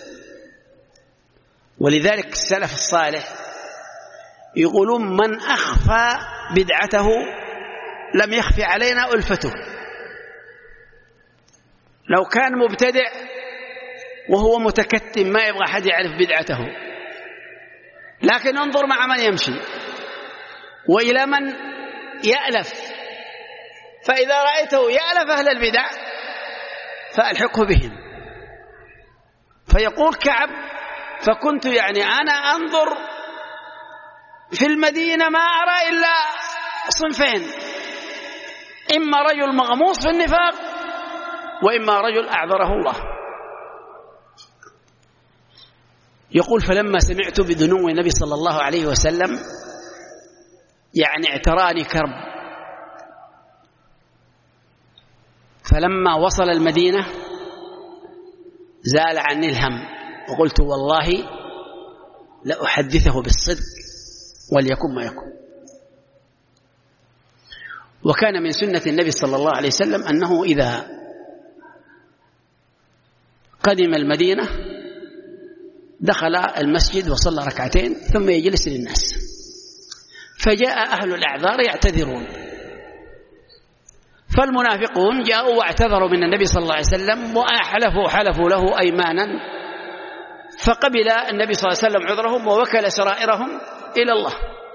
ولذلك السلف الصالح يقولون من أخفى بدعته لم يخفي علينا ألفته. لو كان مبتدع وهو متكتم ما يبغى أحد يعرف بدعته، لكن انظر مع من يمشي وإلى من يألف، فإذا رأيته يألف أهل البدع فألحقه بهم. فيقول كعب فكنت يعني أنا أنظر في المدينة ما أرى إلا صنفين، إما رجل مغموس في النفاق وإما رجل أعذره الله. يقول فلما سمعت بدنو النبي صلى الله عليه وسلم يعني اعتراني كرب، فلما وصل المدينة زال عني الهم، وقلت والله لأحدثه بالصدق وليكن ما يكون. وكان من سنة النبي صلى الله عليه وسلم أنه إذا قدم المدينة دخل المسجد وصلى ركعتين ثم يجلس للناس، فجاء أهل الأعذار يعتذرون، فالمنافقون جاءوا واعتذروا من النبي صلى الله عليه وسلم وحلفوا له أيمانا، فقبل النبي صلى الله عليه وسلم عذرهم ووكل سرائرهم إلى الله،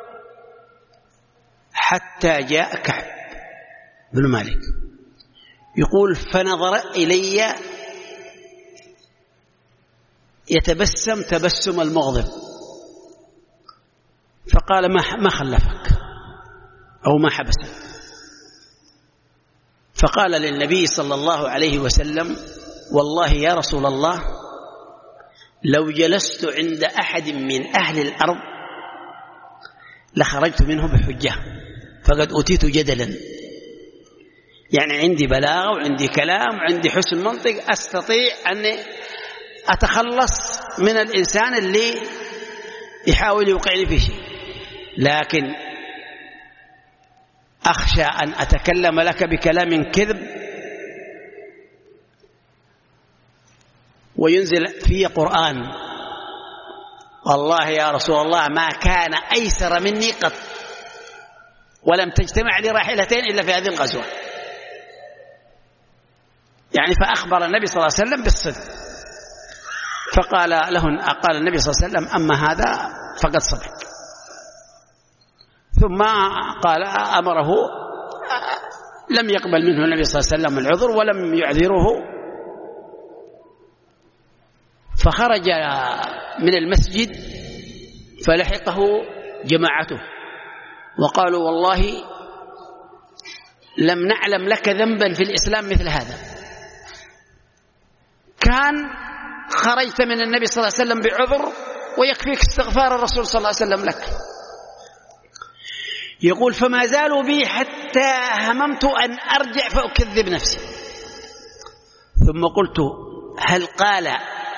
حتى جاء كعب بن مالك. يقول فنظر إلي يتبسم تبسم المغضب، فقال ما خلفك أو ما حبسك؟ فقال للنبي صلى الله عليه وسلم والله يا رسول الله لو جلست عند أحد من أهل الأرض لخرجت منه بحجة، فقد أوتيت جدلا، يعني عندي بلاغة وعندي كلام وعندي حسن منطق، أستطيع أن أتخلص من الإنسان اللي يحاول يوقعني في شيء، لكن أخشى أن أتكلم لك بكلام كذب وينزل في قرآن. والله يا رسول الله ما كان أيسر مني قط، ولم تجتمع لي راحلتين إلا في هذه الغزوة. يعني فأخبر النبي صلى الله عليه وسلم بالصدق، فقال قال النبي صلى الله عليه وسلم أما هذا فقد صدق. ثم قال أمره، لم يقبل منه النبي صلى الله عليه وسلم العذر ولم يعذره، فخرج من المسجد فلحقه جماعته وقالوا والله لم نعلم لك ذنبا في الإسلام مثل هذا، كان خرجت من النبي صلى الله عليه وسلم بعذر ويكفيك استغفار الرسول صلى الله عليه وسلم لك. يقول فما زالوا بي حتى هممت أن أرجع فأكذب نفسي، ثم قلت هل قال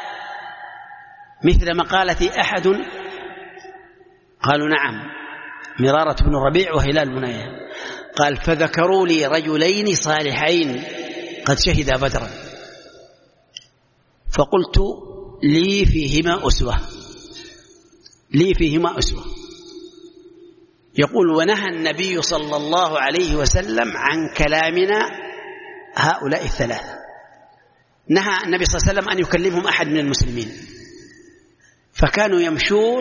مثل مقالة أحد؟ قالوا نعم، مرارة بن ربيع وهلال بن أياب. قال فذكروا لي رجلين صالحين قد شهدا بدرا، فقلت لي فيهما أسوة. يقول ونهى النبي صلى الله عليه وسلم عن كلامنا هؤلاء الثلاثة، نهى النبي صلى الله عليه وسلم أن يكلمهم أحد من المسلمين، فكانوا يمشون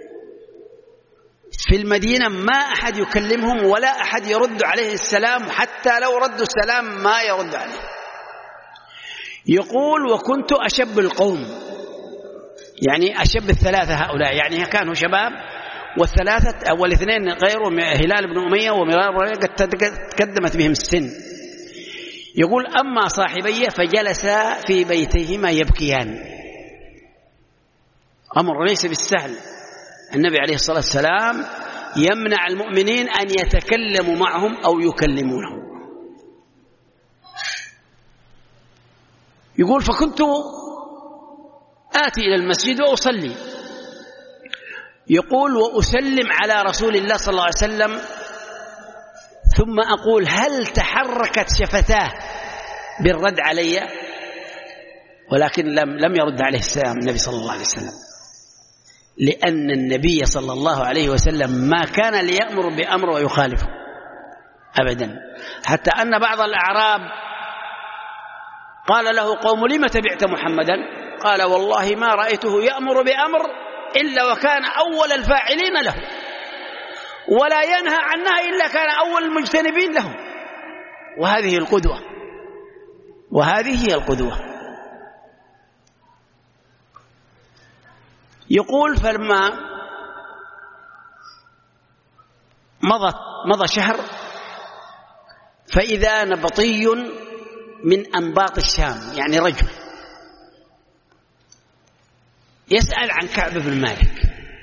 في المدينة ما أحد يكلمهم ولا أحد يرد عليه السلام، حتى لو ردوا السلام ما يرد عليه. يقول وكنت أشب القوم، يعني أشب الثلاثة هؤلاء، يعني كانوا شباب، والثلاثة أو الاثنين غيرهم هلال بن أمية ومرار بن ربيع قد تقدمت بهم السن. يقول أما صاحبي فجلسا في بيتهما يبكيان. أمر ليس بالسهل، النبي عليه الصلاة والسلام يمنع المؤمنين أن يتكلموا معهم أو يكلمونهم. يقول فكنت آتي إلى المسجد وأصلي، يقول وأسلم على رسول الله صلى الله عليه وسلم، ثم أقول هل تحركت شفتاه بالرد علي؟ ولكن لم يرد عليه السلام النبي صلى الله عليه وسلم، لأن النبي صلى الله عليه وسلم ما كان ليأمر بأمر ويخالفه أبدا، حتى أن بعض الأعراب قال له قوم لم تبعت محمدا؟ قال والله ما رأيته يأمر بأمر إلا وكان أول الفاعلين له، ولا ينهى عنها إلا كان أول المجتنبين له. وهذه القدوة، وهذه هي القدوة. يقول فلما مضى شهر فإذا نبطي من أنباط الشام، يعني رجل يسأل عن كعب بن مالك.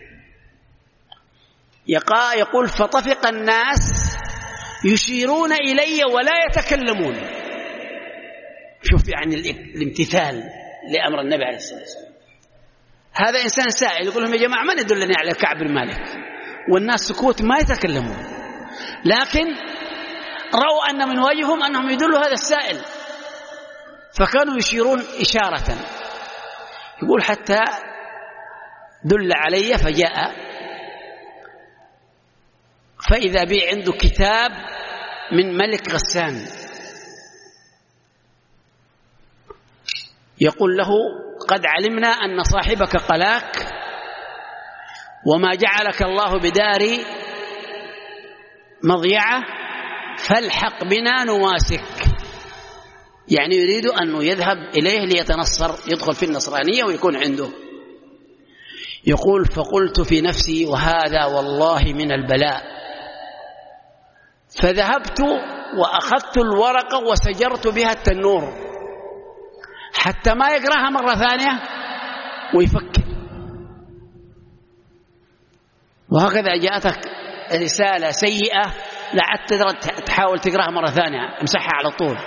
يقول فطفق الناس يشيرون إلي ولا يتكلمون. شوف يعني الامتثال لأمر النبي عليه الصلاة والسلام. هذا إنسان سائل يقول لهم يا جماعة من يدلني على كعب بن مالك؟ والناس سكوت ما يتكلمون، لكن رأوا أن من واجبهم أنهم يدلوا هذا السائل، فكانوا يشيرون إشارة. يقول حتى دل علي فجاء، فإذا بي عنده كتاب من ملك غسان، يقول له قد علمنا أن صاحبك قلاك وما جعلك الله بدار مضيعة، فالحق بنا نواسك. يعني يريد أنه يذهب إليه ليتنصر، يدخل في النصرانية ويكون عنده. يقول فقلت في نفسي وهذا والله من البلاء، فذهبت وأخذت الورقة وسجرت بها التنور حتى ما يقرأها مرة ثانية ويفكر. وهكذا جاءتك رسالة سيئة لا عاد تحاول تقرأها مرة ثانية، امسحها على طول.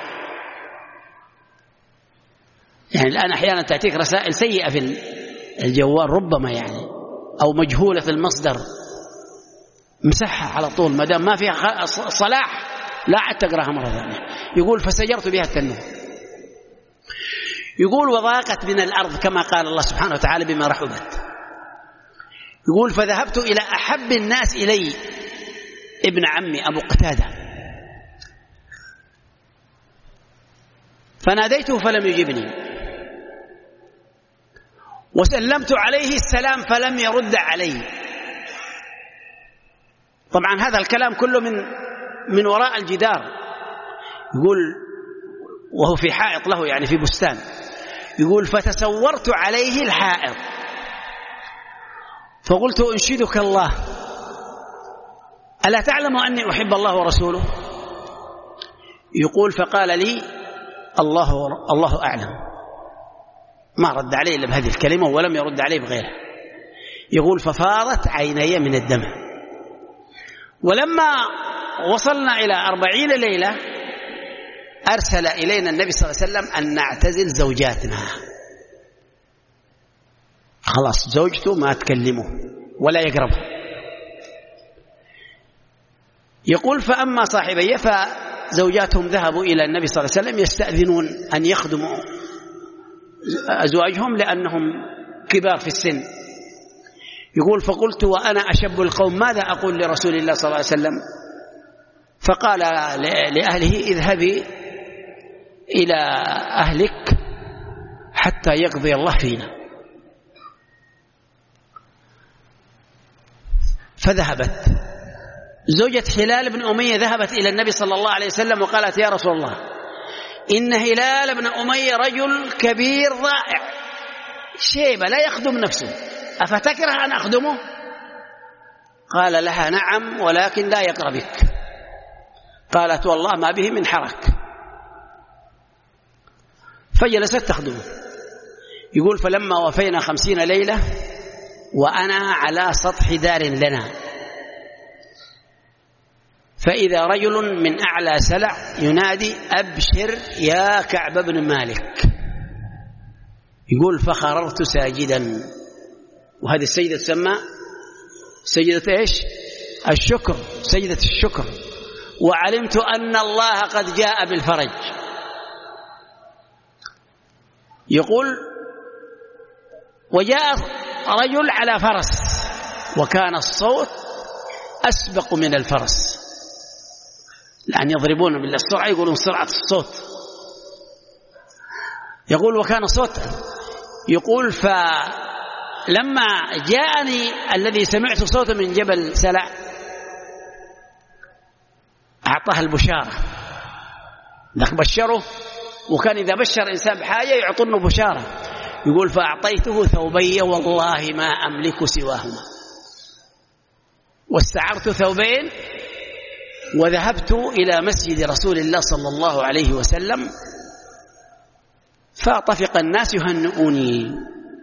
يعني الآن أحيانا تأتيك رسائل سيئة في الجوال ربما يعني، أو مجهولة المصدر، امسحها على طول ما دام ما فيها صلاح، لا عاد تقرأها مرة ثانية. يقول فسجرت بها التنور. يقول وضاقت بنا الأرض كما قال الله سبحانه وتعالى بما رحبت. يقول فذهبت إلى أحب الناس إلي ابن عمي أبو قتادة، فناديته فلم يجبني، وسلمت عليه السلام فلم يرد علي. طبعا هذا الكلام كله من وراء الجدار. يقول وهو في حائط له، يعني في بستان، يقول فتسورت عليه الحائط فقلت أنشدك الله ألا تعلم أني أحب الله ورسوله؟ يقول فقال لي الله أعلم، ما رد عليه إلا بهذه الكلمة ولم يرد عليه بغيرها. يقول ففاضت عيني من الدمع. ولما وصلنا إلى 40 ليلة أرسل إلينا النبي صلى الله عليه وسلم أن نعتزل زوجاتنا، خلاص زوجته ما تكلمه ولا يقربها. يقول فأما صاحبي فزوجاتهم ذهبوا إلى النبي صلى الله عليه وسلم يستأذنون أن يخدموا أزواجهم لأنهم كبار في السن. يقول فقلت وأنا أشب القوم ماذا أقول لرسول الله صلى الله عليه وسلم؟ فقال لأهله اذهبي إلى أهلك حتى يقضي الله فينا. فذهبت زوجة هلال بن أمية، ذهبت إلى النبي صلى الله عليه وسلم وقالت يا رسول الله إن هلال بن أمية رجل كبير ضائع شيبة لا يخدم نفسه، أفتكره أن أخدمه؟ قال لها نعم ولكن لا يقربك. قالت والله ما به من حرك. فجلست تخدمه. يقول فلما وفينا 50 ليلة وأنا على سطح دار لنا، فإذا رجل من أعلى سلع ينادي أبشر يا كعب بن مالك. يقول فخررت ساجدا، وهذه السجدة تسمى سجدة إيش؟ الشكر، سجدة الشكر. وعلمت أن الله قد جاء بالفرج. يقول وجاء رجل على فرس وكان الصوت أسبق من الفرس، لأن يضربون بالسرعة يقولون سرعة الصوت. يقول وكان صوت. يقول فلما جاءني الذي سمعت صوته من جبل سلع أعطاه البشارة، لك بشره، وكان إذا بشر إنسان بحاجة يعطونه بشارة. يقول فأعطيته ثوبي والله ما أملك سواهما، واستعرت ثوبين وذهبت إلى مسجد رسول الله صلى الله عليه وسلم، فطفق الناس يهنئوني،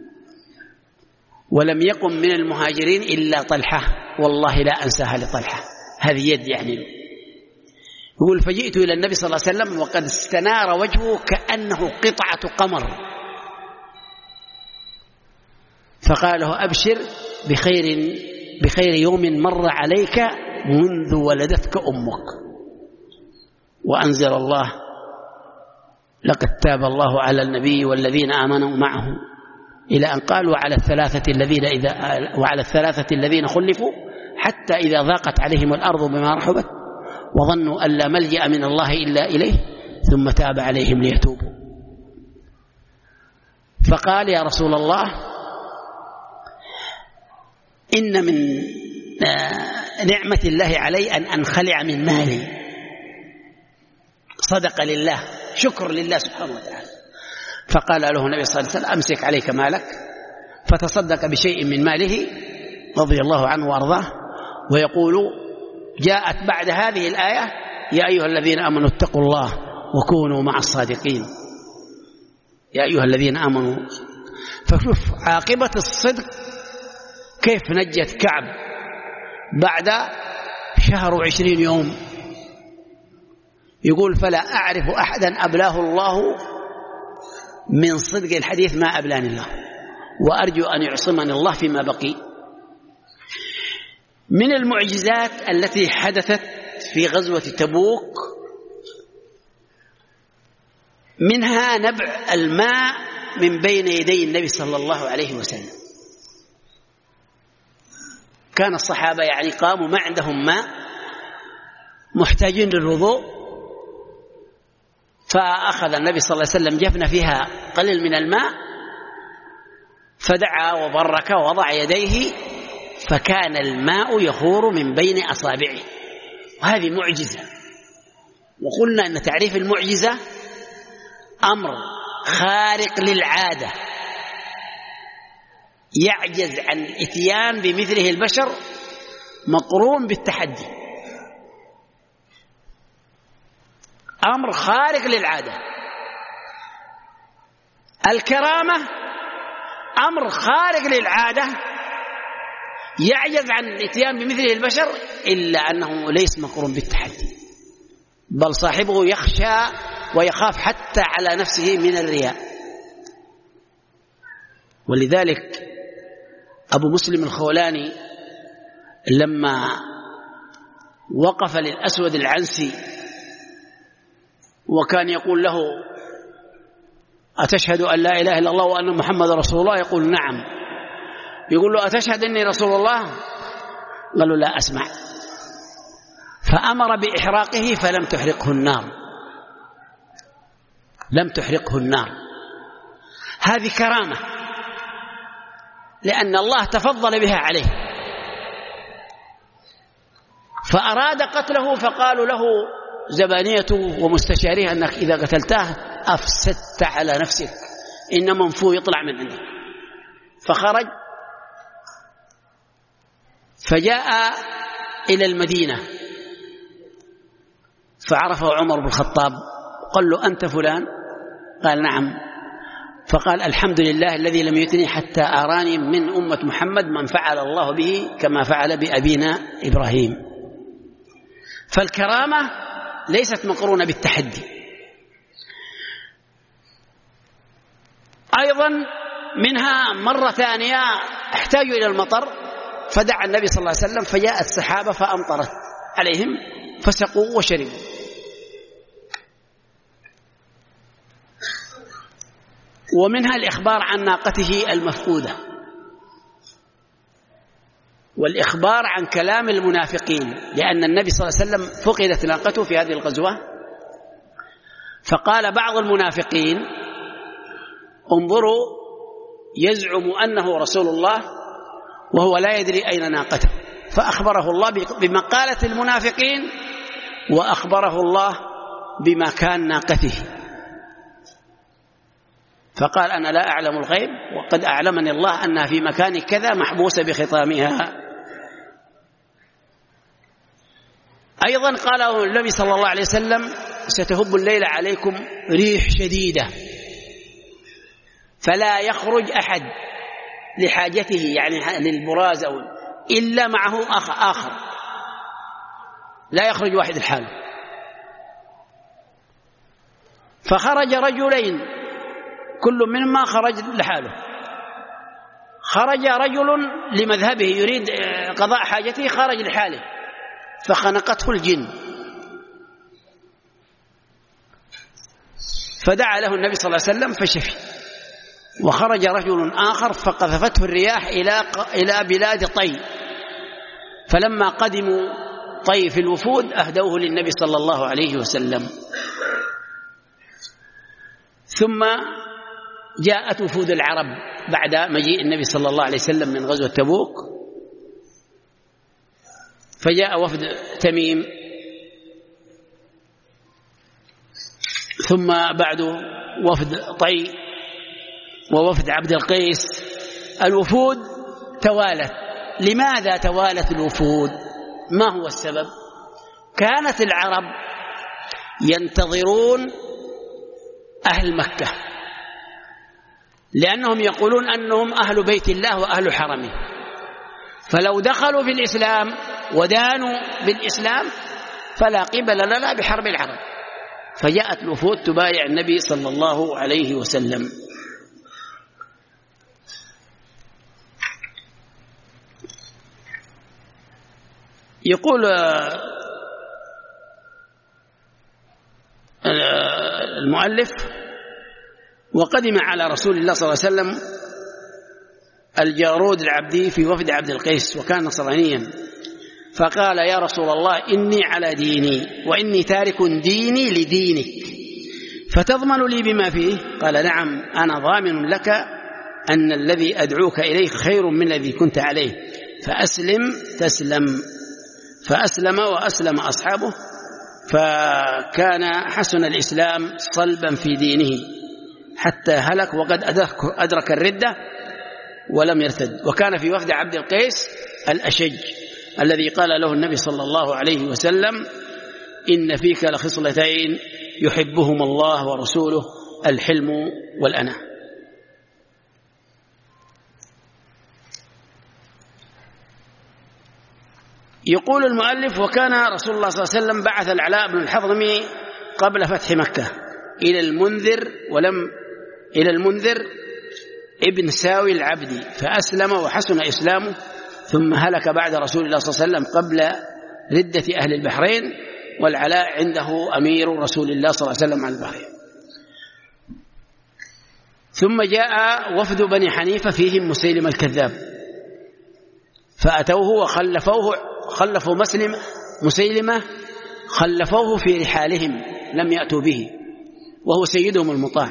ولم يقم من المهاجرين إلا طلحة، والله لا أنساها لطلحة، هذه يد يعني. يقول فجئت إلى النبي صلى الله عليه وسلم وقد استنار وجهه كأنه قطعة قمر، فقال له أبشر بخير يوم مر عليك منذ ولدتك أمك. وأنزل الله لقد تاب الله على النبي والذين آمنوا معه إلى أن قال وعلى الثلاثة الذين خلفوا حتى إذا ضاقت عليهم الأرض بما رحبت وظنوا أن لا ملجأ من الله إلا إليه ثم تاب عليهم ليتوبوا. فقال يا رسول الله إن من نعمة الله علي أن أنخلع من مالي، صدق لله، شكر لله سبحانه وتعالى. فقال له النبي صلى الله عليه وسلم أمسك عليك مالك، فتصدق بشيء من ماله رضي الله عنه وأرضاه. ويقول جاءت بعد هذه الآية يا أيها الذين آمنوا اتقوا الله وكونوا مع الصادقين، يا أيها الذين آمنوا. فشوف عاقبة الصدق كيف نجت كعب بعد شهر و20 يوم. يقول فلا أعرف أحدا أبلاه الله من صدق الحديث ما أبلاني الله، وأرجو أن يعصمني الله فيما بقي. من المعجزات التي حدثت في غزوة تبوك منها نبع الماء من بين يدي النبي صلى الله عليه وسلم. كان الصحابة يعني قاموا ما عندهم ماء، محتاجين للوضوء، فأخذ النبي صلى الله عليه وسلم جفن فيها قليل من الماء فدعا وبرك ووضع يديه فكان الماء يخور من بين أصابعه، وهذه معجزة. وقلنا أن تعريف المعجزة أمر خارق للعادة يعجز عن الاتيان بمثله البشر مقرون بالتحدي، أمر خارق للعادة. الكرامة أمر خارق للعادة يعجز عن الاتيان بمثله البشر، إلا أنه ليس مقرون بالتحدي، بل صاحبه يخشى ويخاف حتى على نفسه من الرياء. ولذلك أبو مسلم الخولاني لما وقف للأسود العنسي وكان يقول له أتشهد أن لا إله إلا الله وأن محمد رسول الله؟ يقول نعم. يقول له أتشهد أني رسول الله؟ قال له لا أسمع. فأمر بإحراقه فلم تحرقه النار، لم تحرقه النار. هذه كرامة لأن الله تفضل بها عليه، فأراد قتله فقالوا له زبانيته ومستشاريه أنك إذا قتلته أفسدت على نفسك، إن منفو يطلع من عندك. فخرج فجاء إلى المدينة فعرفه عمر بن الخطاب، قال له أنت فلان؟ قال نعم. فقال الحمد لله الذي لم يتني حتى أراني من أمة محمد من فعل الله به كما فعل بأبينا إبراهيم. فالكرامة ليست مقرونة بالتحدي. أيضا منها مرة ثانية احتاجوا إلى المطر فدعا النبي صلى الله عليه وسلم فجاءت السحابة فأمطرت عليهم فسقوا وشربوا. ومنها الإخبار عن ناقته المفقودة، والإخبار عن كلام المنافقين، لأن النبي صلى الله عليه وسلم فقدت ناقته في هذه الغزوة، فقال بعض المنافقين انظروا يزعم أنه رسول الله وهو لا يدري أين ناقته، فأخبره الله بمقالة المنافقين وأخبره الله بما كان ناقته، فقال أنا لا أعلم الغيب وقد أعلمني الله أنها في مكان كذا محبوسة بخطامها. أيضا قال النبي صلى الله عليه وسلم ستهب الليل عليكم ريح شديدة فلا يخرج أحد لحاجته يعني للبراز أو إلا معه آخر، لا يخرج واحد الحال. فخرج رجلين كل منهما خرج لحاله، خرج رجل لمذهبه يريد قضاء حاجته خرج لحاله فخنقته الجن، فدعا له النبي صلى الله عليه وسلم فشفي. وخرج رجل آخر فقذفته الرياح إلى بلاد طي، فلما قدموا طي في الوفود أهدوه للنبي صلى الله عليه وسلم. ثم جاءت وفود العرب بعد مجيء النبي صلى الله عليه وسلم من غزوة تبوك، فجاء وفد تميم، ثم بعده وفد طي ووفد عبد القيس. الوفود توالت. لماذا توالت الوفود؟ ما هو السبب؟ كانت العرب ينتظرون أهل مكة لأنهم يقولون أنهم أهل بيت الله وأهل حرمه، فلو دخلوا في الإسلام ودانوا بالإسلام فلا قبل لنا بحرب العرب، فجاءت الوفود تبايع النبي صلى الله عليه وسلم. يقول المؤلف وقدم على رسول الله صلى الله عليه وسلم الجارود العبدي في وفد عبد القيس وكان نصرانيا، فقال يا رسول الله إني على ديني وإني تارك ديني لدينك فتضمن لي بما فيه؟ قال نعم أنا ضامن لك أن الذي أدعوك إليه خير من الذي كنت عليه فأسلم تسلم. فأسلم وأسلم أصحابه، فكان حسن الإسلام صلبا في دينه حتى هلك وقد أدرك الردة ولم يرتد. وكان في وفد عبد القيس الأشج الذي قال له النبي صلى الله عليه وسلم إن فيك لخصلتين يحبهما الله ورسوله الحلم والأناة. يقول المؤلف وكان رسول الله صلى الله عليه وسلم بعث العلاء بن الحضرمي قبل فتح مكة إلى المنذر ابن ساوي العبدي فأسلم وحسن إسلامه، ثم هلك بعد رسول الله صلى الله عليه وسلم قبل ردة أهل البحرين، والعلاء عنده أمير رسول الله صلى الله عليه وسلم على البحرين. ثم جاء وفد بني حنيفة فيهم مسيلمة الكذاب فأتوه خلفوا مسيلمة خلفوه في رحالهم لم يأتوا به وهو سيدهم المطاع.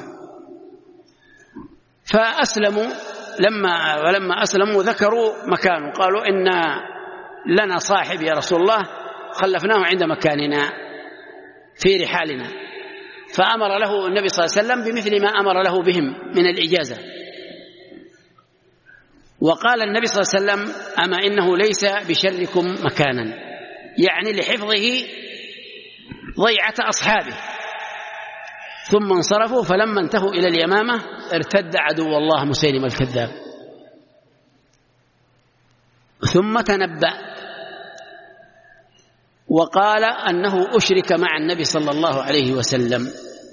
فأسلموا ولما أسلموا ذكروا مكانه، قالوا إن لنا صاحب يا رسول الله خلفناه عند مكاننا في رحالنا، فأمر له النبي صلى الله عليه وسلم بمثل ما أمر له بهم من الإجازة. وقال النبي صلى الله عليه وسلم أما إنه ليس بشركم مكانا، يعني لحفظه ضيعة أصحابه. ثم انصرفوا، فلما انتهوا إلى اليمامة ارتد عدو الله مسيلمة الكذاب، ثم تنبأ وقال أنه أشرك مع النبي صلى الله عليه وسلم،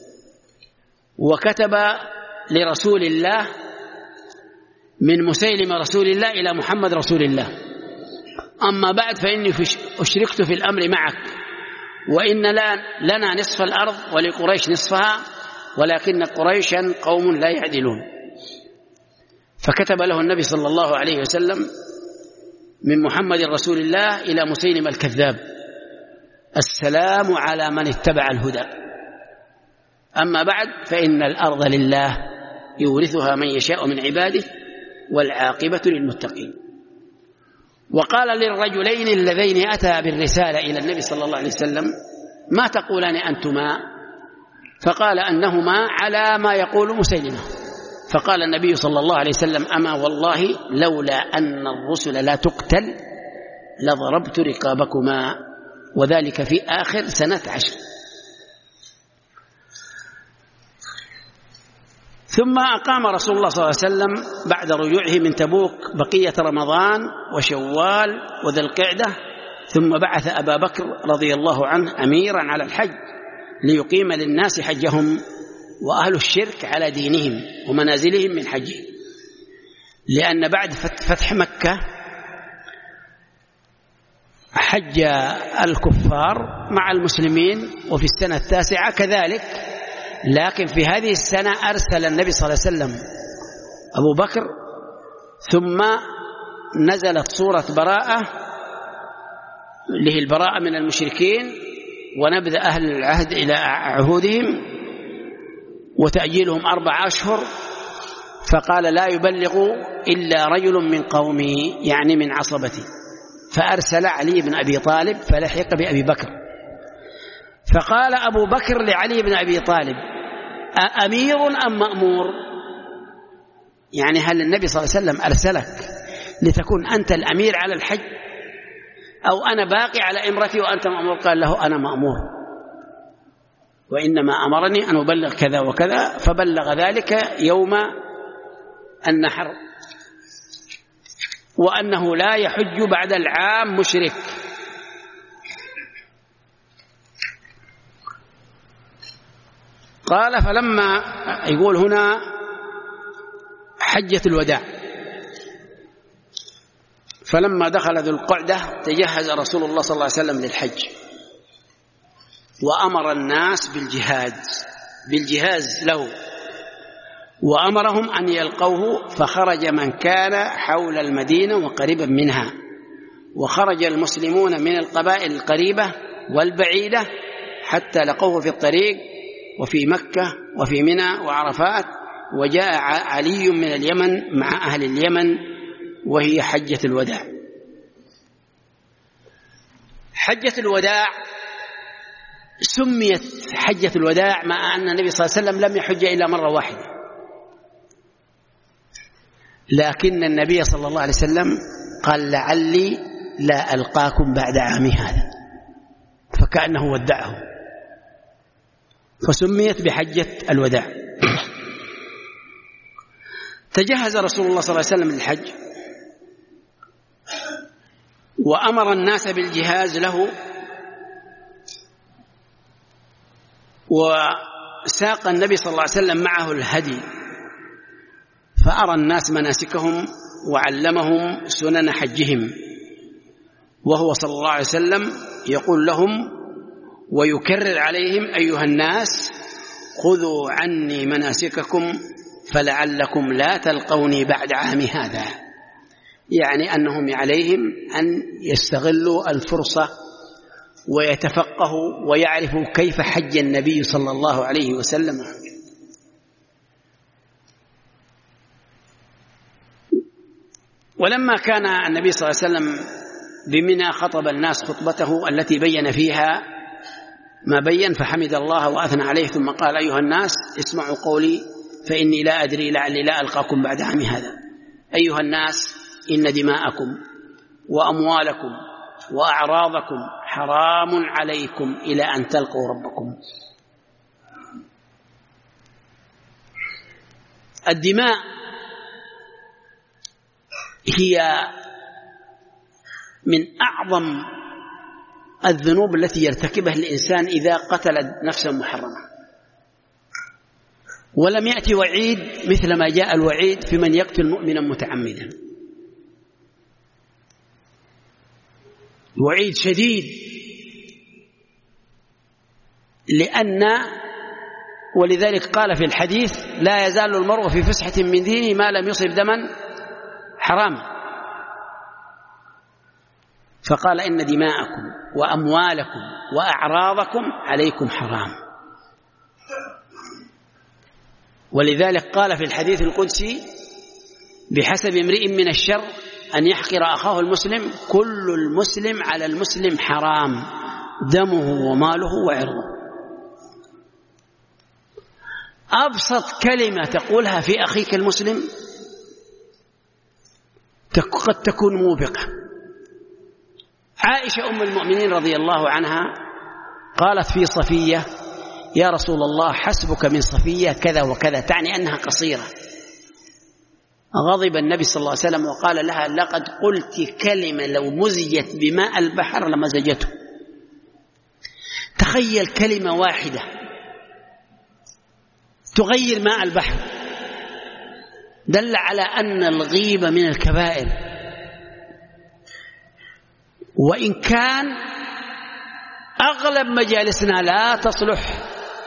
وكتب لرسول الله من مسيلمة رسول الله إلى محمد رسول الله أما بعد فإني أشركت في الأمر معك، وإن لنا نصف الأرض ولقريش نصفها، ولكن قريشا قوم لا يعدلون. فكتب له النبي صلى الله عليه وسلم من محمد رسول الله إلى مسيلمة الكذاب السلام على من اتبع الهدى، أما بعد فإن الأرض لله يورثها من يشاء من عباده والعاقبة للمتقين. وقال للرجلين اللذين أتى بالرسالة إلى النبي صلى الله عليه وسلم ما تقولان أنتما؟ فقال أنهما على ما يقول مسيلمة. فقال النبي صلى الله عليه وسلم أما والله لولا أن الرسل لا تقتل لضربت رقابكما، وذلك في آخر سنة 10. ثم أقام رسول الله صلى الله عليه وسلم بعد رجوعه من تبوك بقية رمضان وشوال وذي القعدة، ثم بعث أبا بكر رضي الله عنه أميرا على الحج ليقيم للناس حجهم وأهل الشرك على دينهم ومنازلهم من حجه، لأن بعد فتح مكة حج الكفار مع المسلمين وفي السنة 9 كذلك، لكن في هذه السنة أرسل النبي صلى الله عليه وسلم أبو بكر، ثم نزلت سورة براءة له البراءة من المشركين ونبذ أهل العهد إلى عهودهم وتأجيلهم 4 أشهر، فقال لا يبلغ إلا رجل من قومي يعني من عصبتي، فأرسل علي بن أبي طالب فلحق بأبي بكر. فقال أبو بكر لعلي بن أبي طالب أأمير أم مأمور؟ يعني هل النبي صلى الله عليه وسلم أرسلك لتكون أنت الأمير على الحج أو أنا باقي على إمرتي وأنت مأمور؟ قال له أنا مأمور، وإنما أمرني أن أبلغ كذا وكذا، فبلغ ذلك يوم النحر، وأنه لا يحج بعد العام مشرك. قال فلما يقول هنا حجة الوداع، فلما دخل ذو القعدة تجهز رسول الله صلى الله عليه وسلم للحج، وأمر الناس بالجهاز له، وأمرهم أن يلقوه، فخرج من كان حول المدينة وقريبا منها، وخرج المسلمون من القبائل القريبة والبعيدة حتى لقوه في الطريق وفي مكة وفي منى وعرفات، وجاء علي من اليمن مع أهل اليمن، وهي حجة الوداع. حجة الوداع سميت حجة الوداع مع أن النبي صلى الله عليه وسلم لم يحج إلا مرة واحدة، لكن النبي صلى الله عليه وسلم قال لعلي لا ألقاكم بعد عامي هذا، فكأنه ودعه، فسميت بحجة الوداع. تجهز رسول الله صلى الله عليه وسلم للحج، وأمر الناس بالجهاز له، وساق النبي صلى الله عليه وسلم معه الهدي، فأرى الناس مناسكهم وعلمهم سنن حجهم، وهو صلى الله عليه وسلم يقول لهم ويكرر عليهم: أيها الناس خذوا عني مناسككم فلعلكم لا تلقوني بعد عامي هذا، يعني أنهم عليهم أن يستغلوا الفرصة ويتفقهوا ويعرفوا كيف حج النبي صلى الله عليه وسلم. ولما كان النبي صلى الله عليه وسلم بمنى خطب الناس خطبته التي بين فيها ما بين، فحمد الله وأثنى عليه، ثم قال: أيها الناس اسمعوا قولي فإني لا أدري لعلي لا ألقاكم بعد عامي هذا. أيها الناس إن دماءكم وأموالكم وأعراضكم حرام عليكم إلى أن تلقوا ربكم. الدماء هي من أعظم الذنوب التي يرتكبها الإنسان إذا قتل نفسا محرمة، ولم يأتي وعيد مثل ما جاء الوعيد في من يقتل مؤمنا متعمدا، وعيد شديد، ولذلك قال في الحديث: لا يزال المرء في فسحة من دينه ما لم يصب دما حراما. فقال: إن دماءكم وأموالكم وأعراضكم عليكم حرام. ولذلك قال في الحديث القدسي: بحسب امرئ من الشر أن يحقر أخاه المسلم، كل المسلم على المسلم حرام، دمه وماله وعرضه. أبسط كلمة تقولها في أخيك المسلم قد تكون موبقة. عائشة أم المؤمنين رضي الله عنها قالت في صفية: يا رسول الله حسبك من صفية كذا وكذا، تعني أنها قصيرة. غضب النبي صلى الله عليه وسلم وقال لها: لقد قلت كلمة لو مزجت بماء البحر لمزجته. تخيل كلمة واحدة تغير ماء البحر، دل على أن الغيبة من الكبائر، وإن كان أغلب مجالسنا لا تصلح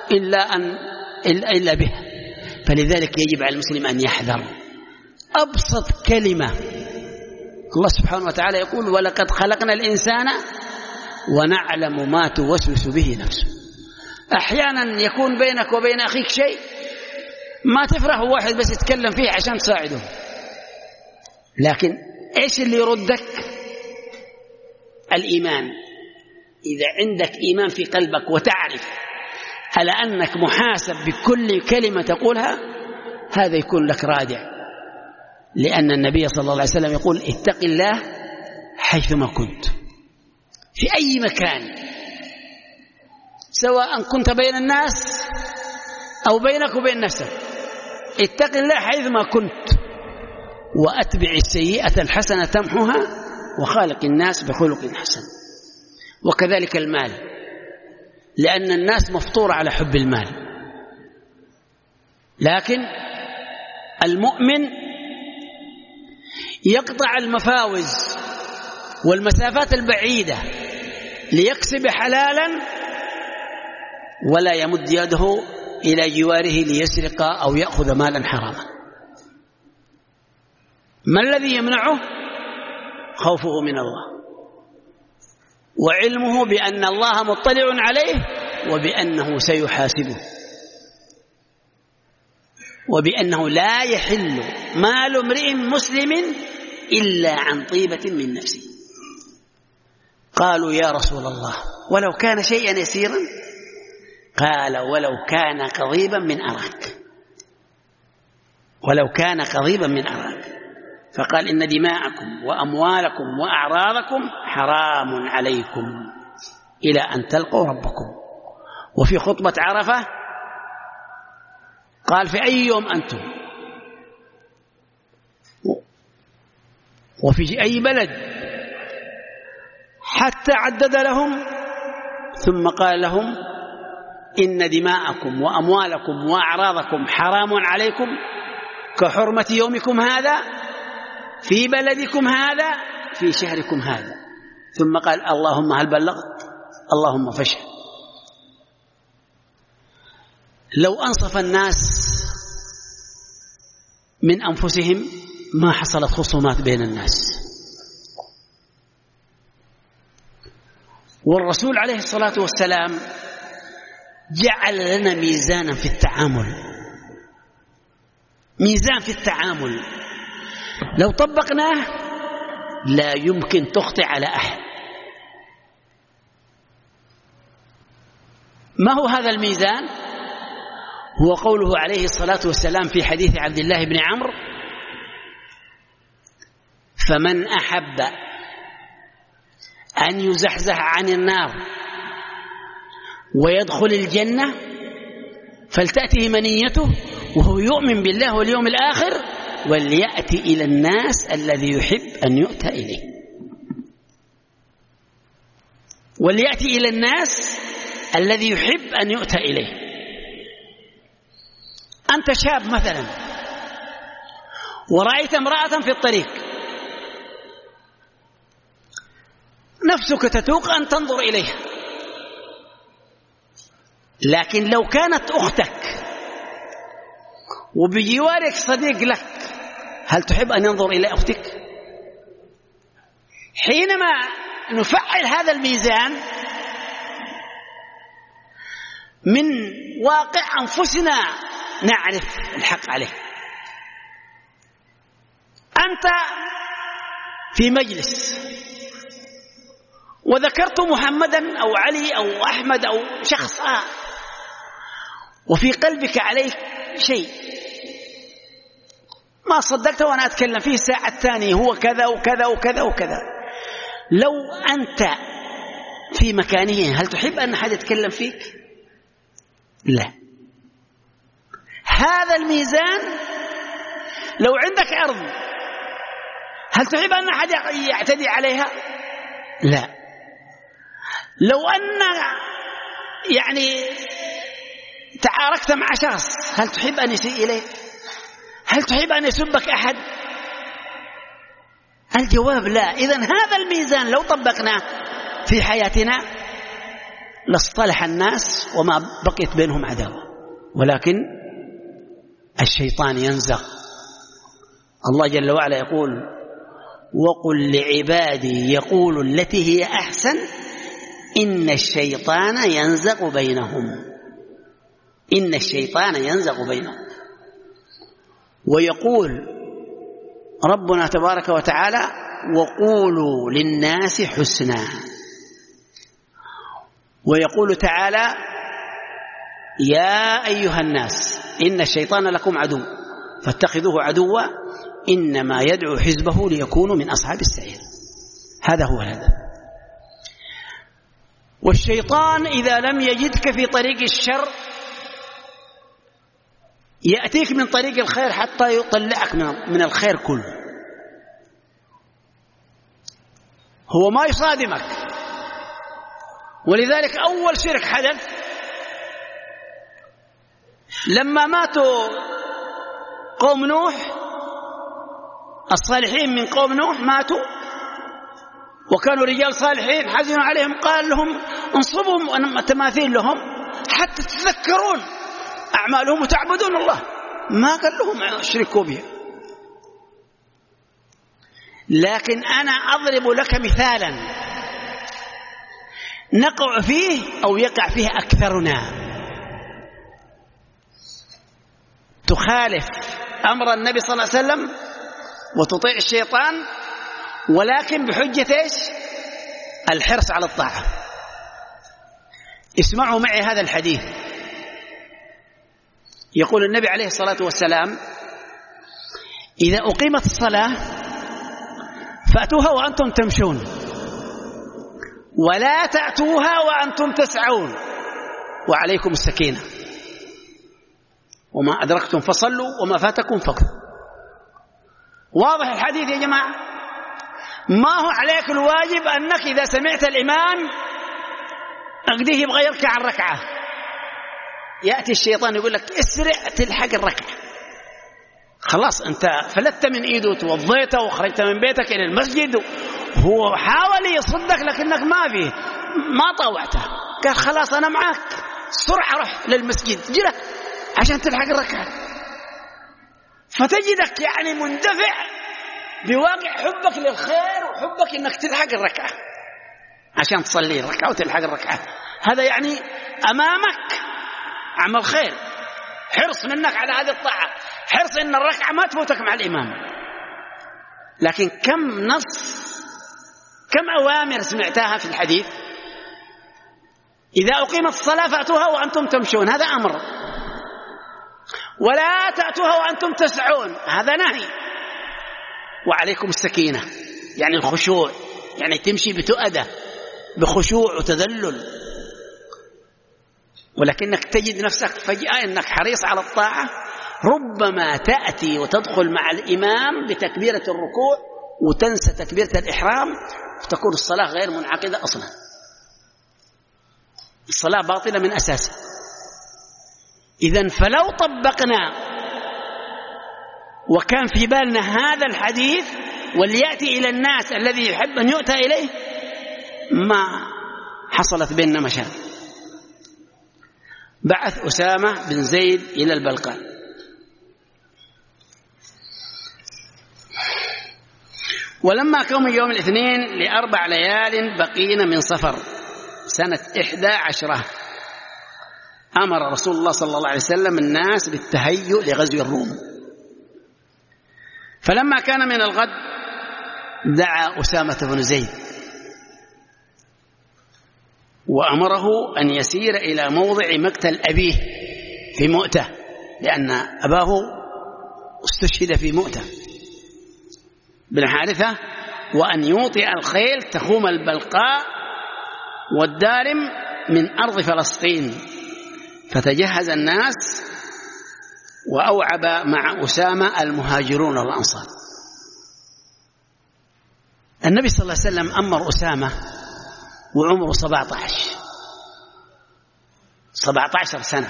إلا بها، فلذلك يجب على المسلم أن يحذر. أبسط كلمة، الله سبحانه وتعالى يقول: ولقد خلقنا الإنسان ونعلم ما توسوس به نفسه. أحيانا يكون بينك وبين أخيك شيء ما تفرح واحد بس يتكلم فيه عشان تساعده، لكن إيش اللي يردك؟ الإيمان. إذا عندك إيمان في قلبك وتعرف على أنك محاسب بكل كلمة تقولها، هذا يكون لك رادع، لأن النبي صلى الله عليه وسلم يقول: اتق الله حيثما كنت، في أي مكان، سواء كنت بين الناس أو بينك وبين نفسك، اتق الله حيثما كنت، وأتبع السيئة الحسنة تمحها، وخالق الناس بخلق حسن. وكذلك المال، لأن الناس مفطورة على حب المال، لكن المؤمن يقطع المفاوز والمسافات البعيدة ليكسب حلالا، ولا يمد يده إلى جواره ليسرق أو يأخذ مالا حراما. ما الذي يمنعه؟ خوفه من الله. وعلمه بأن الله مطلع عليه وبأنه سيحاسبه، وبأنه لا يحل مال امرئ مسلم إلا عن طيبة من نفسه. قالوا يا رسول الله ولو كان شيئا يسيرا؟ قال ولو كان قضيبا من أراك، ولو كان قضيبا من أراك. فقال إن دماءكم وأموالكم وأعراضكم حرام عليكم إلى أن تلقوا ربكم. وفي خطبة عرفة قال في أي يوم أنتم وفي أي بلد، حتى عدد لهم ثم قال لهم إن دماءكم وأموالكم وأعراضكم حرام عليكم كحرمة يومكم هذا في بلدكم هذا في شهركم هذا. ثم قال اللهم هل بلغت؟ اللهم فاشهد. لو أنصف الناس من أنفسهم ما حصلت خصومات بين الناس. والرسول عليه الصلاة والسلام جعل لنا ميزانا في التعامل، ميزان في التعامل لو طبقناه لا يمكن تخطئ على أحد. ما هو هذا الميزان؟ هو قوله عليه الصلاة والسلام في حديث عبد الله بن عمرو فمن أحب أن يزحزح عن النار ويدخل الجنة فلتأته منيته وهو يؤمن بالله واليوم الآخر وليأتي إلى الناس الذي يحب أن يؤتى إليه. وليأتي إلى الناس الذي يحب أن يؤتى إليه. أنت شاب مثلا ورأيت امرأة في الطريق نفسك تتوق أن تنظر إليها، لكن لو كانت أختك وبجوارك صديق لك هل تحب أن ينظر إلى أختك؟ حينما نفعل هذا الميزان من واقع أنفسنا نعرف الحق عليه. أنت في مجلس وذكرت محمدا أو علي أو أحمد أو شخص وفي قلبك عليه شيء ما صدقته وأنا أتكلم فيه الساعة الثانية هو كذا وكذا وكذا وكذا، لو أنت في مكانه هل تحب أن أحد يتكلم فيك؟ لا. هذا الميزان لو عندك أرض هل تحب أن أحد يعتدي عليها؟ لا. لو أن تعاركت مع شخص هل تحب أن يسيء إليك؟ هل تحب أن يسبك أحد؟ الجواب لا. إذن هذا الميزان لو طبقناه في حياتنا لاصطلح الناس وما بقيت بينهم عداوة، ولكن الشيطان ينزغ. الله جل وعلا يقول وقل لعبادي يقولوا التي هي أحسن إن الشيطان ينزغ بينهم، إن الشيطان ينزغ بينهم. ويقول ربنا تبارك وتعالى وقولوا للناس حسنا. ويقول تعالى يا أيها الناس إن الشيطان لكم عدو فاتخذوه عدوا إنما يدعو حزبه ليكونوا من أصحاب السعير. هذا هو الهدف. والشيطان إذا لم يجدك في طريق الشر يأتيك من طريق الخير حتى يطلعك من الخير كله. هو ما يصادمك. ولذلك أول شرك حدث لما ماتوا قوم نوح، الصالحين من قوم نوح ماتوا وكانوا رجال صالحين حزنوا عليهم، قال لهم انصبوا تماثيل لهم حتى تتذكرون أعمالهم وتعبدون الله. ما قال لهم اشركوا به. لكن أنا أضرب لك مثالا نقع فيه أو يقع فيه أكثرنا. تخالف أمر النبي صلى الله عليه وسلم وتطيع الشيطان، ولكن بحجة إيش؟ الحرص على الطاعة. اسمعوا معي هذا الحديث. يقول النبي عليه الصلاة والسلام: إذا أقيمت الصلاة فأتوها وأنتم تمشون، ولا تأتوها وأنتم تسعون، وعليكم السكينة، وما أدركتم فصلوا وما فاتكم فقطوا. واضح الحديث يا جماعة؟ ما هو عليك الواجب أنك إذا سمعت الإمام أقديه يبغى يركع الركعة، يأتي الشيطان يقول لك اسرع تلحق الركعة، خلاص أنت فلت من إيده وتوضيته وخرجت من بيتك إلى المسجد، هو حاول يصدك لكنك ما طوعته، قال خلاص أنا معك، سرعة روح للمسجد جرى عشان تلحق الركعة. فتجدك يعني مندفع بواقع حبك للخير وحبك إنك تلحق الركعة عشان تصلي الركعة وتلحق الركعة. هذا يعني أمامك عمل خير، حرص منك على هذه الطاعة، حرص إن الركعة ما تفوتك مع الإمام. لكن كم أوامر سمعتها في الحديث؟ إذا أقيمت الصلاة فأتوها وأنتم تمشون، هذا أمر، ولا تأتوها وأنتم تسعون، هذا نهي، وعليكم السكينة يعني الخشوع، يعني تمشي بتؤدة بخشوع وتذلل. ولكنك تجد نفسك فجأة أنك حريص على الطاعة، ربما تأتي وتدخل مع الإمام بتكبيرة الركوع وتنسى تكبيرة الإحرام، وتكون الصلاة غير منعقدة أصلا، الصلاة باطلة من أساسها. إذن فلو طبقنا وكان في بالنا هذا الحديث وليأتي إلى الناس الذي يحب أن يؤتى إليه، ما حصلت بيننا مشاكل. بعث أسامة بن زيد إلى البلقاء، ولما كان يوم الاثنين ل4 ليال بقين من صفر سنة 11 أمر رسول الله صلى الله عليه وسلم الناس بالتهيؤ لغزو الروم. فلما كان من الغد دعا أسامة بن زيد وأمره أن يسير إلى موضع مقتل أبيه في مؤتة، لأن أباه استشهد في مؤتة بن حارثة، وأن يوطئ الخيل تخوم البلقاء والدارم من أرض فلسطين. فتجهز الناس وأوعب مع أسامة المهاجرون والأنصار. النبي صلى الله عليه وسلم أمر أسامة وعمره 17 سنة،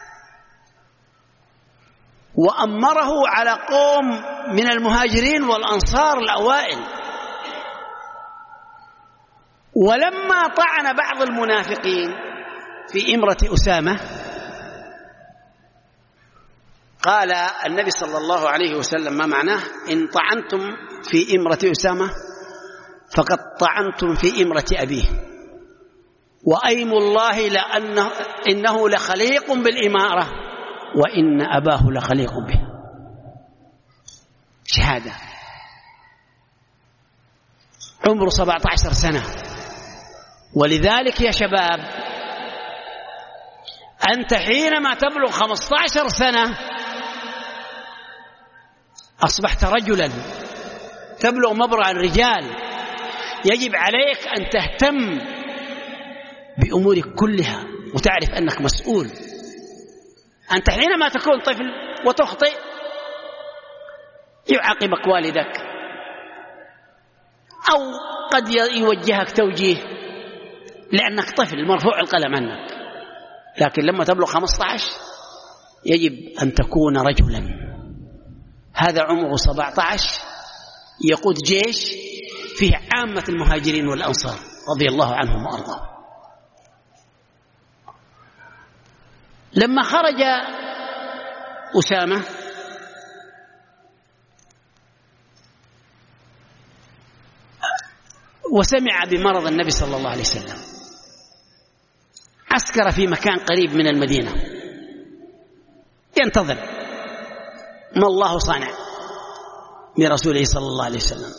وأمره على قوم من المهاجرين والأنصار الأوائل. ولما طعن بعض المنافقين في إمرة أسامة قال النبي صلى الله عليه وسلم: ما معناه؟ إن طعنتم في إمرة أسامة فقد طعنتم في إمرة أبيه، وأيم الله إنه لخليق بالإمارة وإن أباه لخليق به. شهادة. عمره 17 سنة. ولذلك يا شباب، أنت حينما تبلغ 15 سنة أصبحت رجلا، تبلغ مبرع الرجال، يجب عليك أن تهتم بأمورك كلها وتعرف أنك مسؤول. أنت حينما تكون طفل وتخطئ يعاقبك والدك أو قد يوجهك توجيه لأنك طفل مرفوع القلم عنك. لكن لما تبلغ 15 يجب أن تكون رجلا. هذا عمره 17 يقود جيش فيه عامة المهاجرين والأنصار رضي الله عنهم وأرضاهم. لما خرج أسامة وسمع بمرض النبي صلى الله عليه وسلم عسكر في مكان قريب من المدينة ينتظر ما الله صانع برسوله صلى الله عليه وسلم.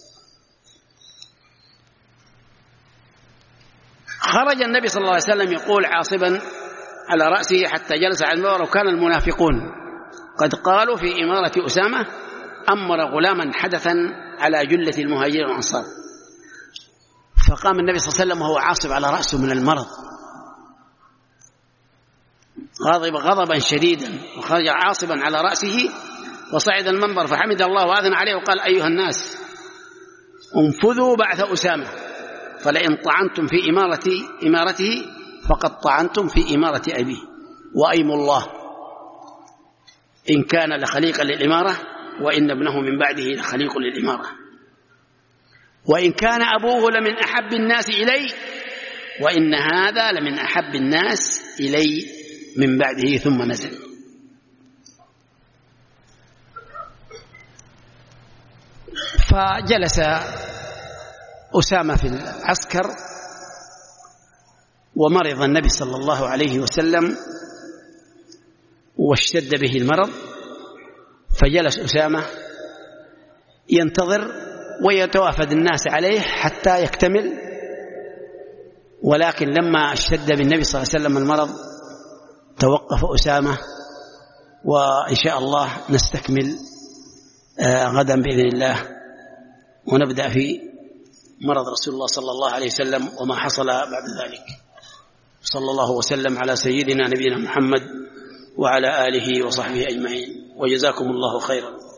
خرج النبي صلى الله عليه وسلم يقول عاصبا على رأسه حتى جلس على المنبر، وكان المنافقون قد قالوا في إمارة أسامة أمر غلاما حدثا على جلة المهاجرين والأنصار. فقام النبي صلى الله عليه وسلم وهو عاصب على رأسه من المرض، غضب غضبا شديدا، وخرج عاصبا على رأسه وصعد المنبر فحمد الله وأذن عليه وقال: أيها الناس انفذوا بعث أسامة، فلئن طعنتم في إمارته فقد طعنتم في إمارة أبيه، وأيم الله إن كان لخليقا للإمارة وإن ابنه من بعده لخليق للإمارة، وإن كان أبوه لمن أحب الناس إلي وإن هذا لمن أحب الناس إلي من بعده. ثم نزل. فجلس أسامة في العسكر ومرض النبي صلى الله عليه وسلم واشتد به المرض، فجلس أسامة ينتظر ويتوافد الناس عليه حتى يكتمل، ولكن لما اشتد بالنبي صلى الله عليه وسلم المرض توقف أسامة. وإن شاء الله نستكمل غدا بإذن الله، ونبدأ في مرض رسول الله صلى الله عليه وسلم وما حصل بعد ذلك. صلى الله وسلم على سيدنا نبينا محمد وعلى آله وصحبه أجمعين، وجزاكم الله خيرا.